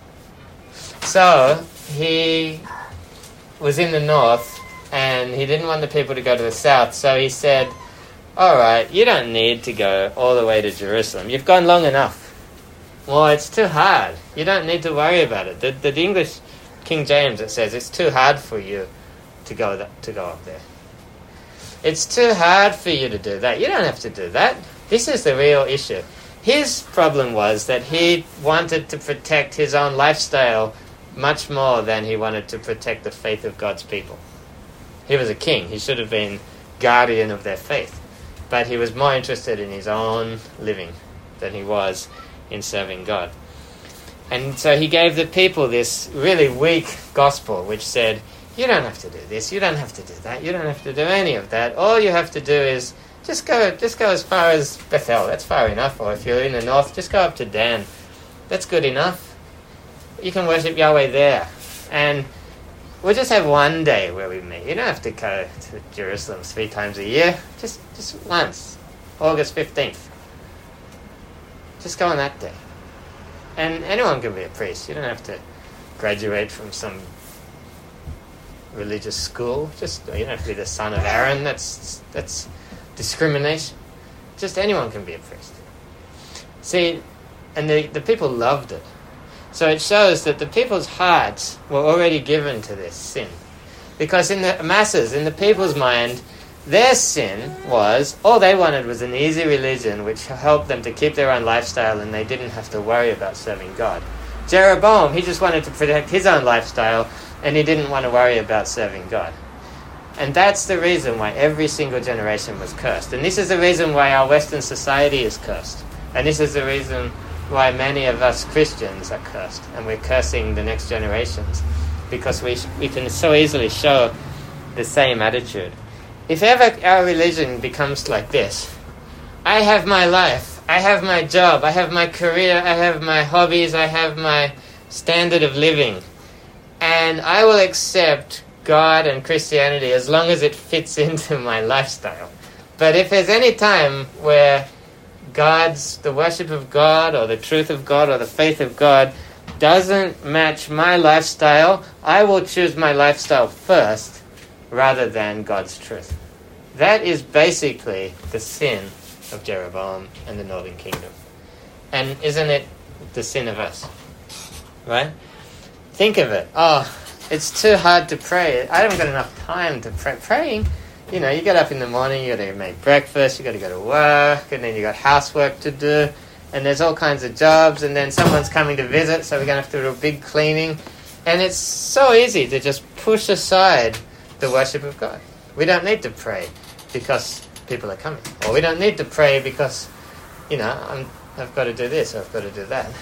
Speaker 1: So he was in the north, and he didn't want the people to go to the south, so he said, all right, you don't need to go all the way to Jerusalem. You've gone long enough. Well, it's too hard. You don't need to worry about it. The, the English King James, it says, it's too hard for you to go that, to go up there. It's too hard for you to do that. You don't have to do that. This is the real issue. His problem was that he wanted to protect his own lifestyle much more than he wanted to protect the faith of God's people. He was a king. He should have been guardian of their faith. But he was more interested in his own living than he was in serving God. And so he gave the people this really weak gospel which said, you don't have to do this, you don't have to do that, you don't have to do any of that. All you have to do is just go just go as far as Bethel. That's far enough. Or if you're in the north, just go up to Dan. That's good enough. You can worship Yahweh there. And we'll just have one day where we meet. You don't have to go to Jerusalem three times a year. Just just once. August fifteenth. Just go on that day. And anyone can be a priest. You don't have to graduate from some religious school. Just you don't have to be the son of Aaron. That's that's discrimination. Just anyone can be a priest. See, and the, the people loved it. So it shows that the people's hearts were already given to this sin. Because in the masses, in the people's mind, their sin was, all they wanted was an easy religion which helped them to keep their own lifestyle and they didn't have to worry about serving God. Jeroboam, he just wanted to protect his own lifestyle and he didn't want to worry about serving God. And that's the reason why every single generation was cursed. And this is the reason why our Western society is cursed. And this is the reason why many of us Christians are cursed. And we're cursing the next generations. Because we we can so easily show the same attitude. If ever our religion becomes like this, I have my life, I have my job, I have my career, I have my hobbies, I have my standard of living, and I will accept God and Christianity as long as it fits into my lifestyle. But if there's any time where God's, the worship of God or the truth of God or the faith of God doesn't match my lifestyle, I will choose my lifestyle first rather than God's truth. That is basically the sin of Jeroboam and the northern kingdom. And isn't it the sin of us? Right? Think of it. Oh, it's too hard to pray. I haven't got enough time to pray. Praying, you know, you get up in the morning, you got to make breakfast, you got to go to work, and then you got housework to do, and there's all kinds of jobs, and then someone's coming to visit, so we're going to have to do a big cleaning. And it's so easy to just push aside the worship of God. We don't need to pray because people are coming. Or we don't need to pray because, you know, I'm, I've got to do this or I've got to do that.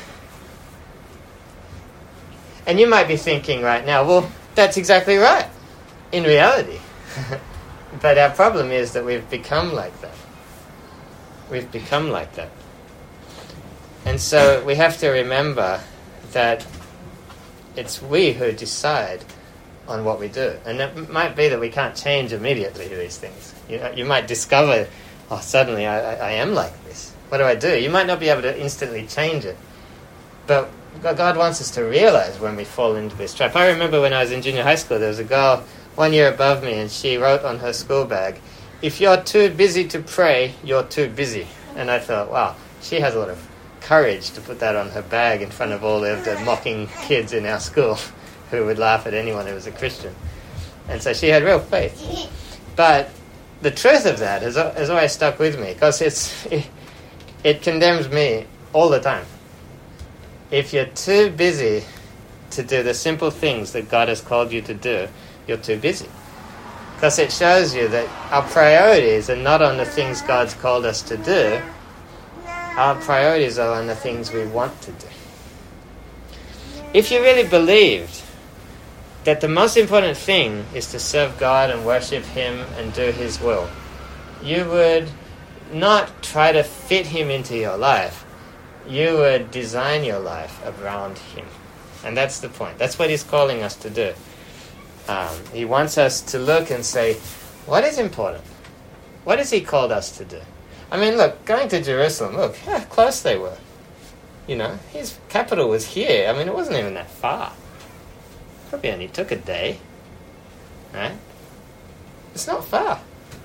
Speaker 1: And you might be thinking right now, well, that's exactly right in reality. But our problem is that we've become like that. We've become like that. And so we have to remember that it's we who decide on what we do. And it might be that we can't change immediately these things. You know, you might discover, oh, suddenly I, I, I am like this. What do I do? You might not be able to instantly change it. But God wants us to realize when we fall into this trap. I remember when I was in junior high school, there was a girl one year above me, and she wrote on her school bag, if you're too busy to pray, you're too busy. And I thought, wow, she has a lot of courage to put that on her bag in front of all of the mocking kids in our school who would laugh at anyone who was a Christian. And so she had real faith. But the truth of that has, has always stuck with me, because it's it, it condemns me all the time. If you're too busy to do the simple things that God has called you to do, you're too busy. Because it shows you that our priorities are not on the things God's called us to do. Our priorities are on the things we want to do. If you really believed that the most important thing is to serve God and worship Him and do His will, you would not try to fit Him into your life, you would design your life around him. And that's the point. That's what he's calling us to do. Um, he wants us to look and say, what is important? What has he called us to do? I mean, look, going to Jerusalem, look how close they were. You know, his capital was here. I mean, it wasn't even that far. Probably only took a day. Right? It's not far.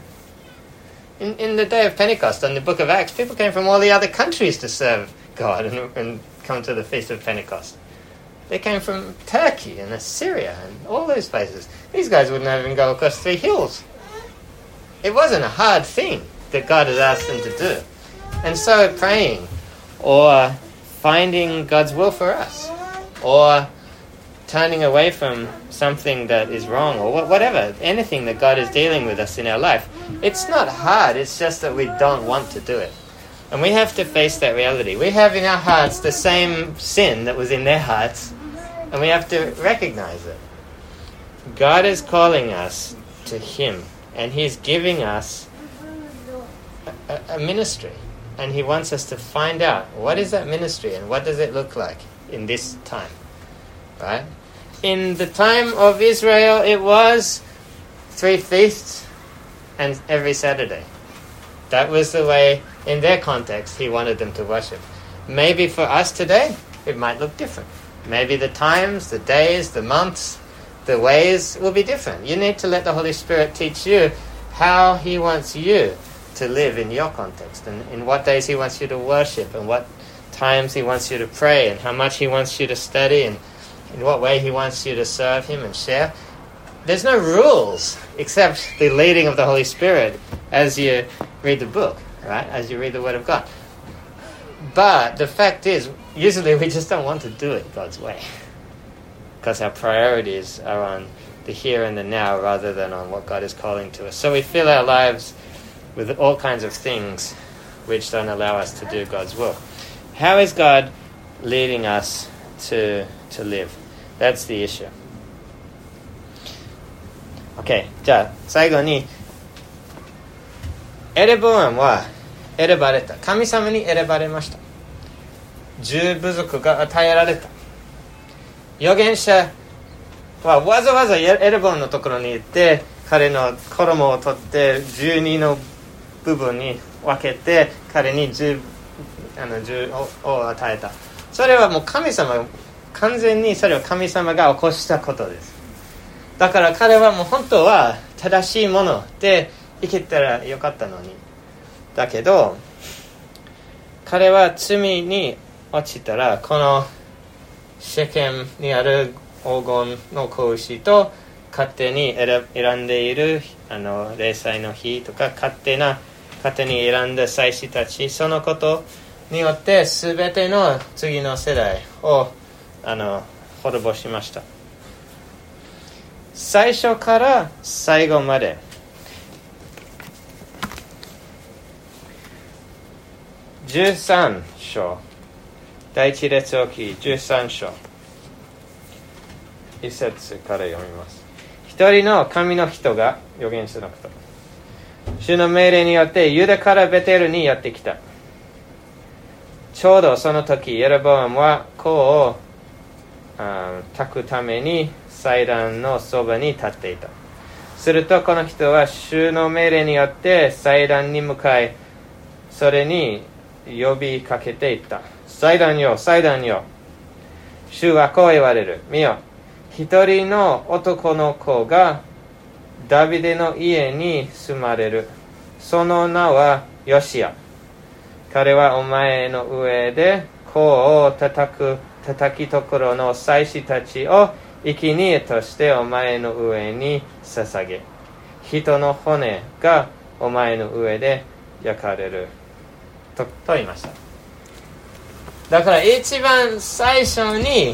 Speaker 1: In, in the day of Pentecost, on the book of Acts, people came from all the other countries to serve God and, and come to the Feast of Pentecost. They came from Turkey and Assyria and all those places. These guys wouldn't even go across three hills. It wasn't a hard thing that God had asked them to do. And so praying or finding God's will for us or turning away from something that is wrong or whatever, anything that God is dealing with us in our life, it's not hard. It's just that we don't want to do it. And we have to face that reality. We have in our hearts the same sin that was in their hearts, and we have to recognize it. God is calling us to him, and he's giving us a, a ministry. And he wants us to find out, what is that ministry and what does it look like in this time? Right? In the time of Israel, it was three feasts and every Saturday. That was the way, in their context, he wanted them to worship. Maybe for us today, it might look different. Maybe the times, the days, the months, the ways will be different. You need to let the Holy Spirit teach you how he wants you to live in your context, and in what days he wants you to worship, and what times he wants you to pray, and how much he wants you to study, and in what way he wants you to serve him and share. There's no rules except the leading of the Holy Spirit as you read the book, right? As you read the Word of God. But the fact is, usually we just don't want to do it God's way, because our priorities are on the here and the now rather than on what God is calling to us. So we fill our lives with all kinds of things which don't allow us to do God's will. How is God leading us to to live? That's the issue. Okay, じゃあ最後に、エレボアムは選ばれた。神様に選ばれました。十部族が与えられた。預言者はわざわざエレボアムのところに行って、彼の衣を取って十二の部分に分けて彼に十あの十を与えた。それはもう神様、完全にそれは神様が起こしたことです。だから彼はもう本当は正しいもので生きたらよかったのに、だけど彼は罪に落ちたら、この世間にある黄金の子牛と勝手に選んでいるあの礼祭の日とか、勝手な勝手に選んだ祭司たち、そのことによって全ての次の世代をあの滅ぼしました。最初から最後までじゅうさん章、第一列王記じゅうさん章一節から読みます。一人の神の人が、預言者のこと、主の命令によってユダからベテルにやってきた。ちょうどその時エレボアムは香を炊くために祭壇のそばに立っていた。するとこの人は主の命令によって祭壇に向かい、それに呼びかけていった。祭壇よ、祭壇よ、主はこう言われる。見よ、一人の男の子がダビデの家に住まれる。その名はヨシア。彼はお前の上で香を叩く叩きところの祭司たちを生贄としてお前の上に捧げ、人の骨がお前の上で焼かれると、と言いました。だから一番最初に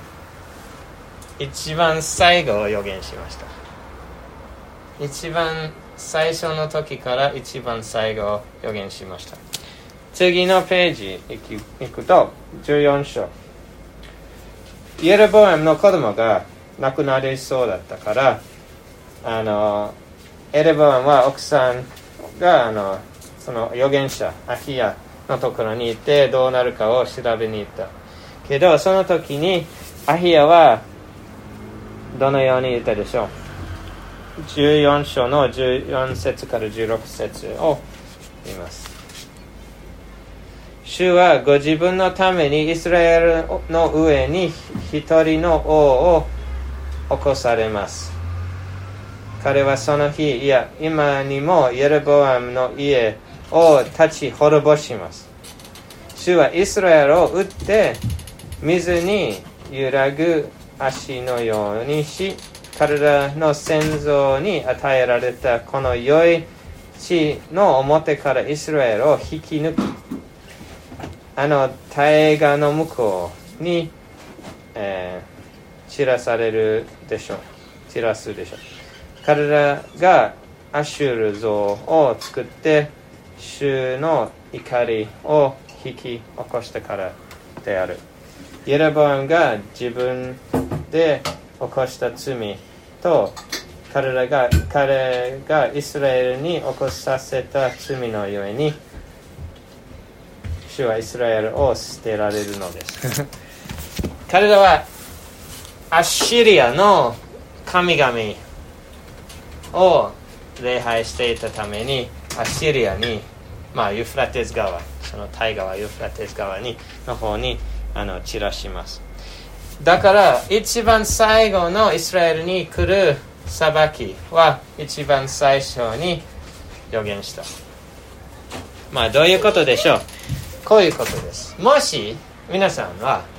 Speaker 1: 一番最後を予言しました。一番最初の時から一番最後を予言しました。次のページ行くとじゅうよん章、イエレボアムの子供が亡くなりそうだったから、あのエレボアムは奥さんがあのその預言者アヒヤのところにいてどうなるかを調べに行ったけど、その時にアヒヤはどのように言ったでしょう。じゅうよん章のじゅうよん節からじゅうろく節を言います。主はご自分のためにイスラエルの上に一人の王を起こされます。彼はその日、いや今にもエルボアムの家を立ち滅ぼします。主はイスラエルを打って水に揺らぐ足のようにし、彼らの先祖に与えられたこの良い地の表からイスラエルを引き抜き、あの大河の向こうに、えー、散らされるでしょう。散らすでしょう。彼らがアシュル像を作って主の怒りを引き起こしたからである。エレボアムが自分で起こした罪と彼らが彼がイスラエルに起こさせた罪のゆえに、主はイスラエルを捨てられるのです彼らはアッシリアの神々を礼拝していたために、アッシリアに、まあユフラテス川、その大川ユフラテス川にの方にあの散らします。だから一番最後のイスラエルに来る裁きは一番最初に予言した。まあどういうことでしょう。こういうことです。もし皆さんは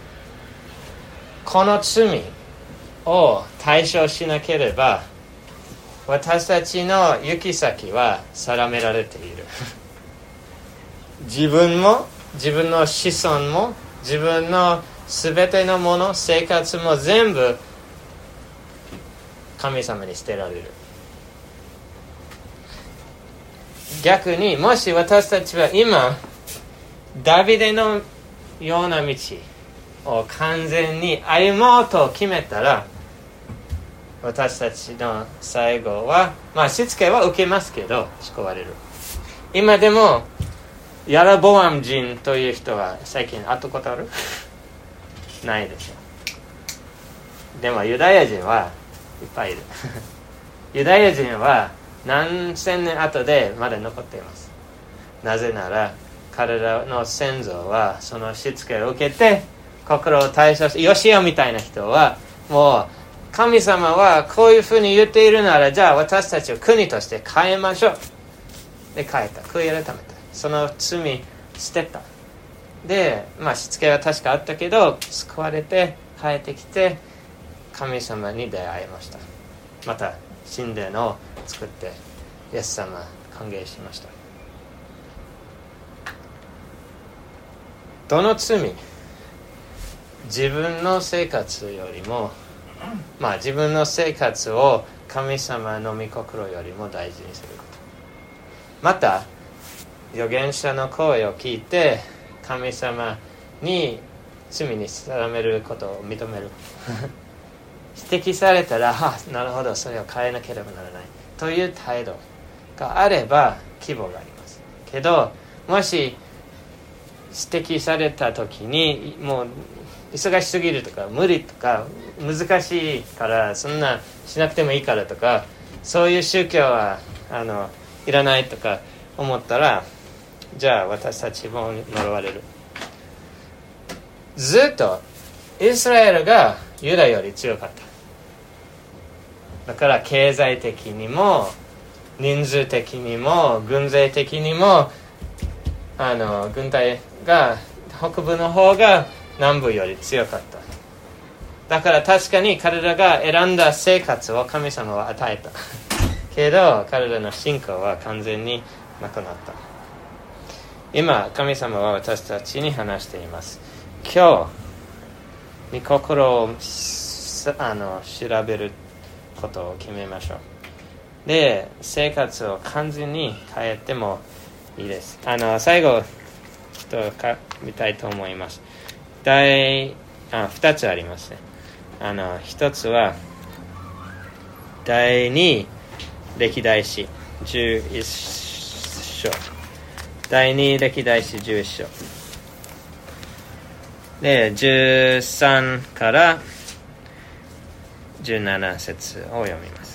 Speaker 1: この罪を対処しなければ、私たちの行き先は定められている自分も自分の子孫も自分のすべてのもの、生活も全部神様に捨てられる。逆にもし私たちは今ダビデのような道を完全に歩もうと決めたら、私たちの最後は、まあしつけは受けますけど救われる。今でもヤラボアム人という人は最近会ったことある？ないでしょ。でもユダヤ人はいっぱいいるユダヤ人は何千年後でまだ残っています。なぜなら彼らの先祖はそのしつけを受けて心を対処し、ヨシアみたいな人はもう神様はこういうふうに言っているなら、じゃあ私たちを国として変えましょう。で変えた。悔い改めた。その罪捨てた。で、まあしつけは確かあったけど救われて帰ってきて神様に出会いました。また神殿を作ってイエス様歓迎しました。どの罪、自分の生活よりも、まあ自分の生活を神様の御心よりも大事にすること。また預言者の声を聞いて神様に罪に定めることを認める指摘されたら、あ、なるほど、それを変えなければならないという態度があれば希望がありますけど、もし指摘された時にもう忙しすぎるとか無理とか難しいからそんなしなくてもいいからとか、そういう宗教はあのいらないとか思ったら、じゃあ私たちも呪われる。ずっとイスラエルがユダより強かった。だから経済的にも人数的にも軍勢的にもあの軍隊が北部の方が南部より強かった。だから確かに彼らが選んだ生活を神様は与えたけど、彼らの信仰は完全になくなった。今神様は私たちに話しています。今日御心をあの調べることを決めましょう。で、生活を完全に変えてもいいです。あの最後ちょっとか見たいと思います。第あふたつありますね。あのひとつは第二歴代史じゅういっ章第二歴代史じゅういっ章でじゅうさんからじゅうなな節を読みます。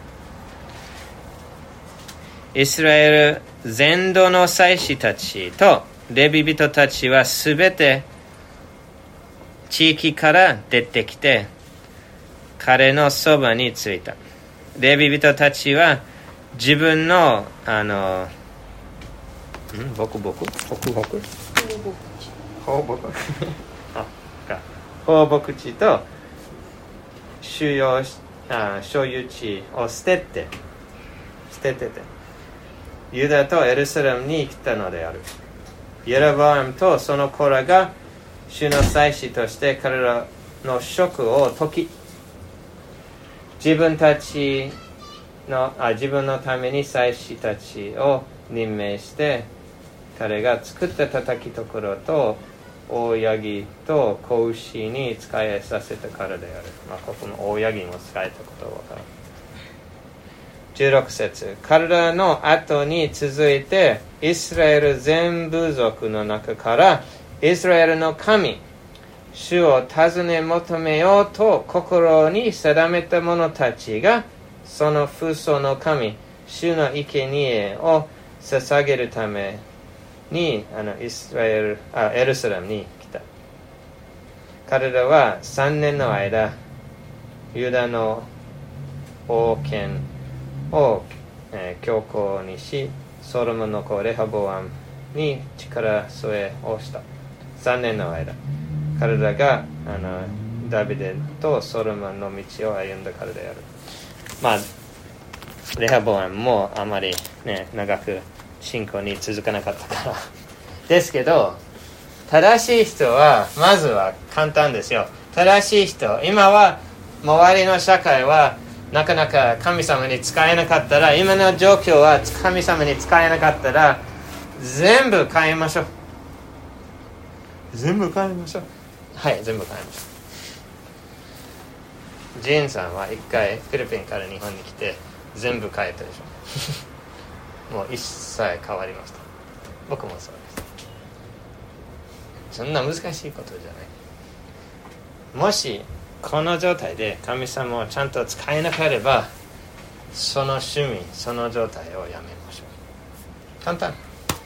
Speaker 1: イスラエル全土の祭司たちとレビ人たちはすべて地域から出てきて彼のそばに着いた。レビ人たちは自分のあのんボクボクホクホク放牧あか放牧地と収容しあ所有地を捨てて捨てててユダとエルサレムに来たのである。ヨロボアムとその子らが主の祭司として彼らの職を解き、自分たちのあ自分のために祭司たちを任命して、彼が作った叩き所と大ヤギと子牛に仕えさせたからである。まあ、ここの大ヤギも使えたことは分かる。じゅうろく節、彼らの後に続いてイスラエル全部族の中からイスラエルの神主を尋ね求めようと心に定めた者たちがその父祖の神主の生贄を捧げるためにあのイスラエルあエルサレムに来た。彼らはさんねんの間ユダの王権を、えー、強行にし、ソロモンの子レハボアムに力添えをした。さんねんの間彼らがあのダビデとソロモンの道を歩んだからである。まあレハボアムもあまりね長く信仰に続かなかったからですけど、正しい人はまずは簡単ですよ。正しい人、今は周りの社会はなかなか神様に使えなかったら、今の状況は神様に使えなかったら全部変えましょう。全部変えましょう。はい全部変えましょう。ジーンさんは一回フィリピンから日本に来て全部変えたでしょもう一切変わりました。僕もそうです。そんな難しいことじゃない。もしこの状態で神様をちゃんと使えなければ、その趣味その状態をやめましょう。簡単。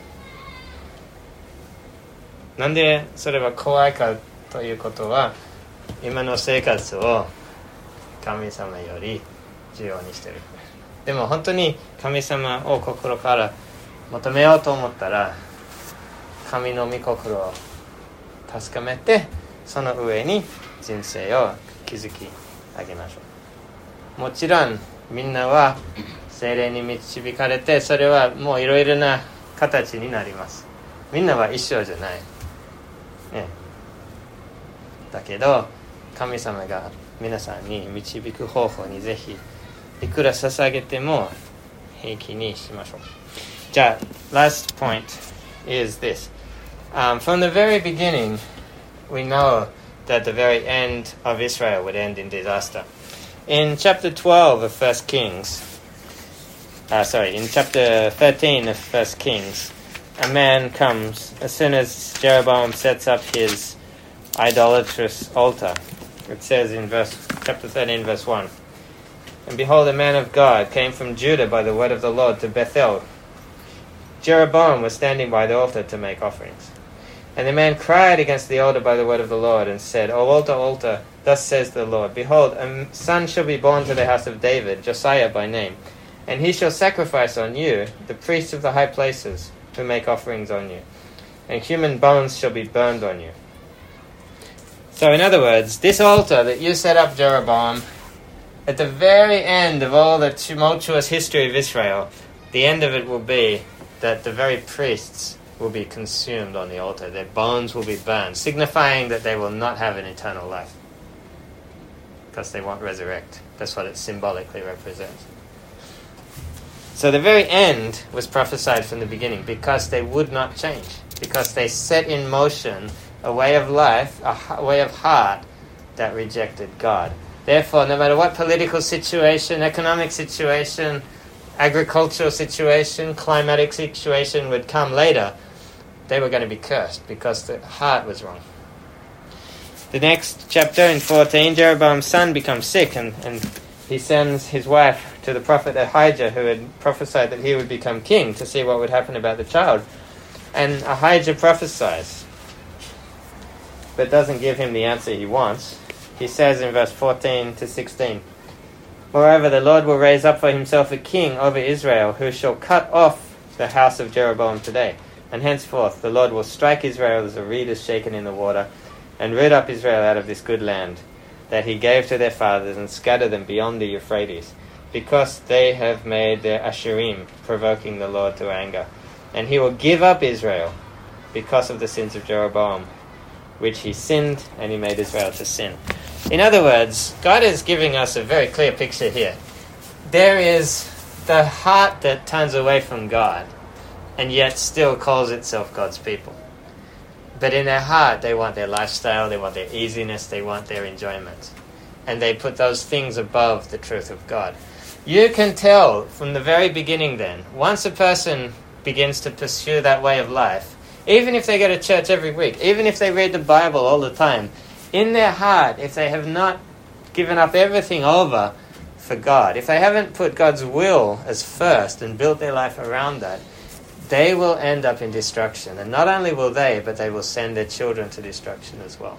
Speaker 1: なんでそれは怖いかということは、今の生活を神様より重要にしている。でも本当に神様を心から求めようと思ったら、神の御心を確かめて、その上に人生を築き上げましょう。もちろんみんなは聖霊に導かれて、それはもういろいろな形になります。みんなは一緒じゃない、ね、だけど神様が皆さんに導く方法にぜひいくら捧げても平気にしましょう。じゃあ last point is this、um, from the very beginning we know that the very end of Israel would end in disaster. In chapter twelve of First Kings, uh, sorry, in chapter thirteen of First Kings, a man comes as soon as Jeroboam sets up his idolatrous altar. It says in verse chapter thirteen, verse one, "And behold, a man of God came from Judah by the word of the Lord to Bethel. Jeroboam was standing by the altar to make offerings. And the man cried against the altar by the word of the Lord, and said, O altar, altar, thus says the Lord, Behold, a son shall be born to the house of David, Josiah by name, and he shall sacrifice on you the priests of the high places, who make offerings on you, and human bones shall be burned on you." So in other words, this altar that you set up, Jeroboam, at the very end of all the tumultuous history of Israel, the end of it will be that the very priests will be consumed on the altar. Their bones will be burned, signifying that they will not have an eternal life, because they won't resurrect. That's what it symbolically represents. So the very end was prophesied from the beginning, because they would not change, because they set in motion a way of life, a way of heart that rejected God. Therefore, no matter what political situation, economic situation, agricultural situation, climatic situation would come later, they were going to be cursed because the heart was wrong. The next chapter, in fourteen, Jeroboam's son becomes sick, and, and he sends his wife to the prophet Ahijah, who had prophesied that he would become king, to see what would happen about the child. And Ahijah prophesies, but doesn't give him the answer he wants. He says in verse fourteen to sixteen, "Moreover, the Lord will raise up for himself a king over Israel, who shall cut off the house of Jeroboam today. And henceforth the Lord will strike Israel as a reed is shaken in the water, and root up Israel out of this good land that he gave to their fathers, and scatter them beyond the Euphrates, because they have made their Asherim, provoking the Lord to anger. And he will give up Israel because of the sins of Jeroboam, which he sinned, and he made Israel to sin." In other words, God is giving us a very clear picture here. There is the heart that turns away from God, and yet still calls itself God's people. But in their heart, they want their lifestyle, they want their easiness, they want their enjoyment. And they put those things above the truth of God. You can tell from the very beginning then, once a person begins to pursue that way of life, even if they go to church every week, even if they read the Bible all the time, in their heart, if they have not given up everything over for God, if they haven't put God's will as first and built their life around that, they will end up in destruction. And not only will they, but they will send their children to destruction as well.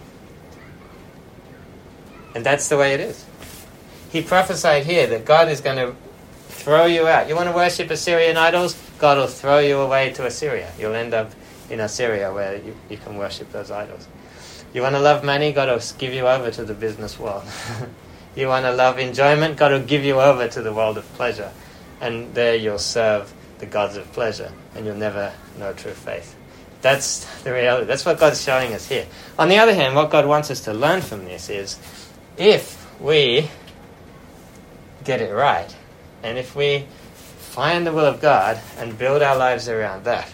Speaker 1: And that's the way it is. He prophesied here that God is going to throw you out. You want to worship Assyrian idols? God will throw you away to Assyria. You'll end up in Assyria where you, you can worship those idols. You want to love money? God will give you over to the business world. You want to love enjoyment? God will give you over to the world of pleasure. And there you'll serve the gods of pleasure, and you'll never know true faith. That's the reality. That's what God's showing us here. On the other hand, what God wants us to learn from this is, if we get it right, and if we find the will of God and build our lives around that,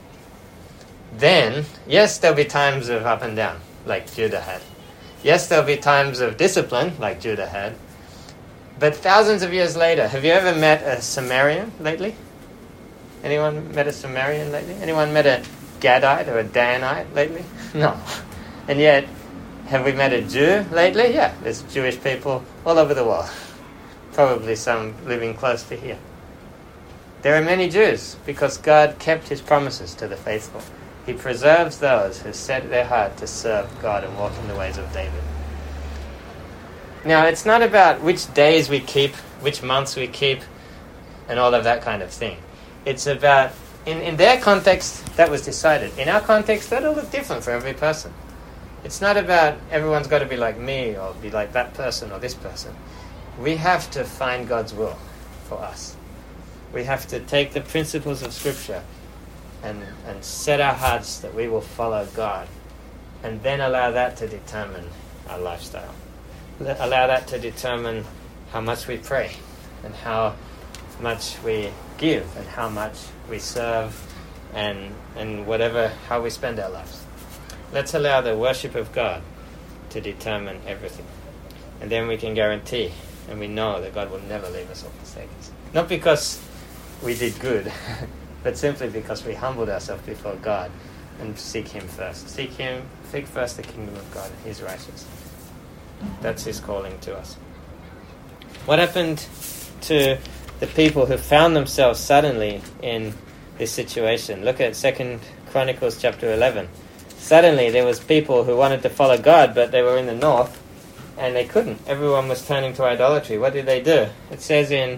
Speaker 1: then, yes, there'll be times of up and down, like Judah had. Yes, there'll be times of discipline, like Judah had. But thousands of years later, have you ever met a Sumerian lately? Anyone met a Sumerian lately? Anyone met a Gadite or a Danite lately? No. And yet, have we met a Jew lately? Yeah, there's Jewish people all over the world. Probably some living close to here. There are many Jews because God kept his promises to the faithful. He preserves those who set their heart to serve God and walk in the ways of David. Now, it's not about which days we keep, which months we keep, and all of that kind of thing. It's about, in, in their context, that was decided. In our context, that'll look different for every person. It's not about everyone's got to be like me or be like that person or this person. We have to find God's will for us. We have to take the principles of Scripture and, and set our hearts that we will follow God, and then allow that to determine our lifestyle. Allow that to determine how much we pray and how much we give and how much we serve and and whatever, how we spend our lives. Let's allow the worship of God to determine everything. And then we can guarantee and we know that God will never leave us or forsake us. Not because we did good, but simply because we humbled ourselves before God and seek him first. Seek him, seek first the kingdom of God and his righteousness. That's his calling to us. What happened to the people who found themselves suddenly in this situation? Look at Second Chronicles chapter eleven. Suddenly there was people who wanted to follow God, but they were in the north and they couldn't. Everyone was turning to idolatry. What did they do? It says in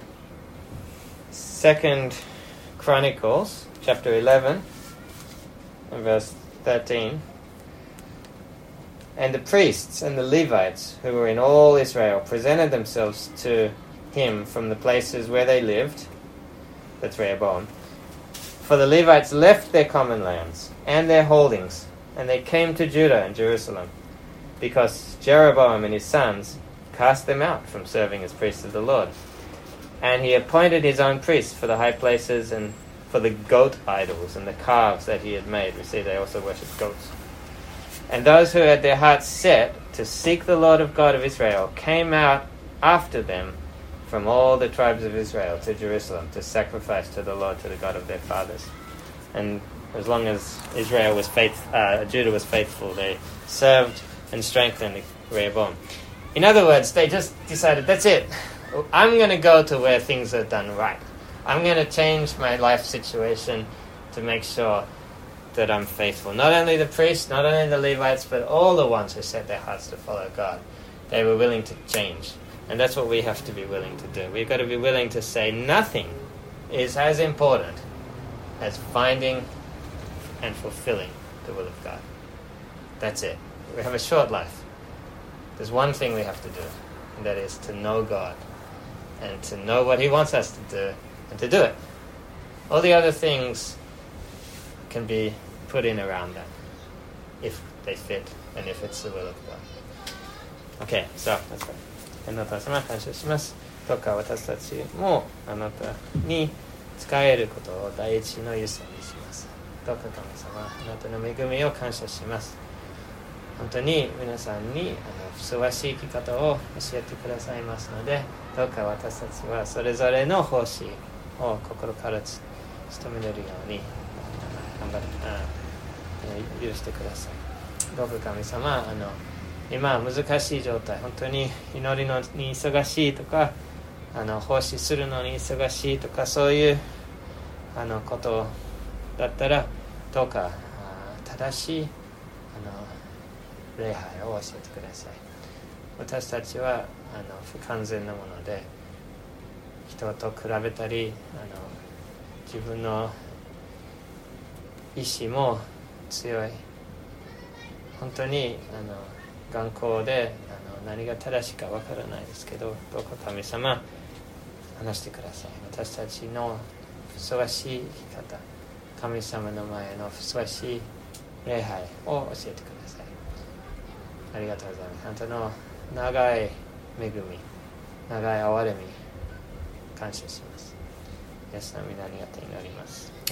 Speaker 1: Second Chronicles chapter eleven and verse thirteen, "And the priests and the Levites who were in all Israel presented themselves to him from the places where they lived," that's Rehoboam, "for the Levites left their common lands and their holdings, and they came to Judah and Jerusalem, because Jeroboam and his sons cast them out from serving as priests of the Lord. And he appointed his own priests for the high places and for the goat idols and the calves that he had made." We see they also worshipped goats. "And those who had their hearts set to seek the Lord of God of Israel came out after them from all the tribes of Israel to Jerusalem to sacrifice to the Lord, to the God of their fathers. And as long as Israel was faith, uh, Judah was faithful, they served and strengthened Rehoboam. In other words, they just decided, that's it. I'm going to go to where things are done right. I'm going to change my life situation to make sure that I'm faithful. Not only the priests, not only the Levites, but all the ones who set their hearts to follow God. They were willing to change. And that's what we have to be willing to do. We've got to be willing to say nothing is as important as finding and fulfilling the will of God. That's it. We have a short life. There's one thing we have to do, and that is to know God and to know what He wants us to do and to do it. All the other things can be put in around that if they fit and if it's the will of God. Okay, so that's right. 天のお父様感謝します。どうか私たちもあなたに仕えることを第一の優先にします。どうか神様、あなたの恵みを感謝します。本当に皆さんにあのふさわしい生き方を教えてくださいますので、どうか私たちはそれぞれの奉仕を心から務めれるように頑張って許してください。どうか神様、あの今難しい状態、本当に祈りのに忙しいとか、あの奉仕するのに忙しいとか、そういうあのことだったらどうか正しいあの礼拝を教えてください。私たちはあの不完全なもので、人と比べたり、あの自分の意志も強い、本当にあの頑固であの何が正しいかわからないですけど、どうか神様話してください。私たちのふさわしい生き方、神様の前のふさわしい礼拝を教えてください。ありがとうございます。あなたの長い恵み、長い憐れみ感謝します。イエスの皆によって祈ります。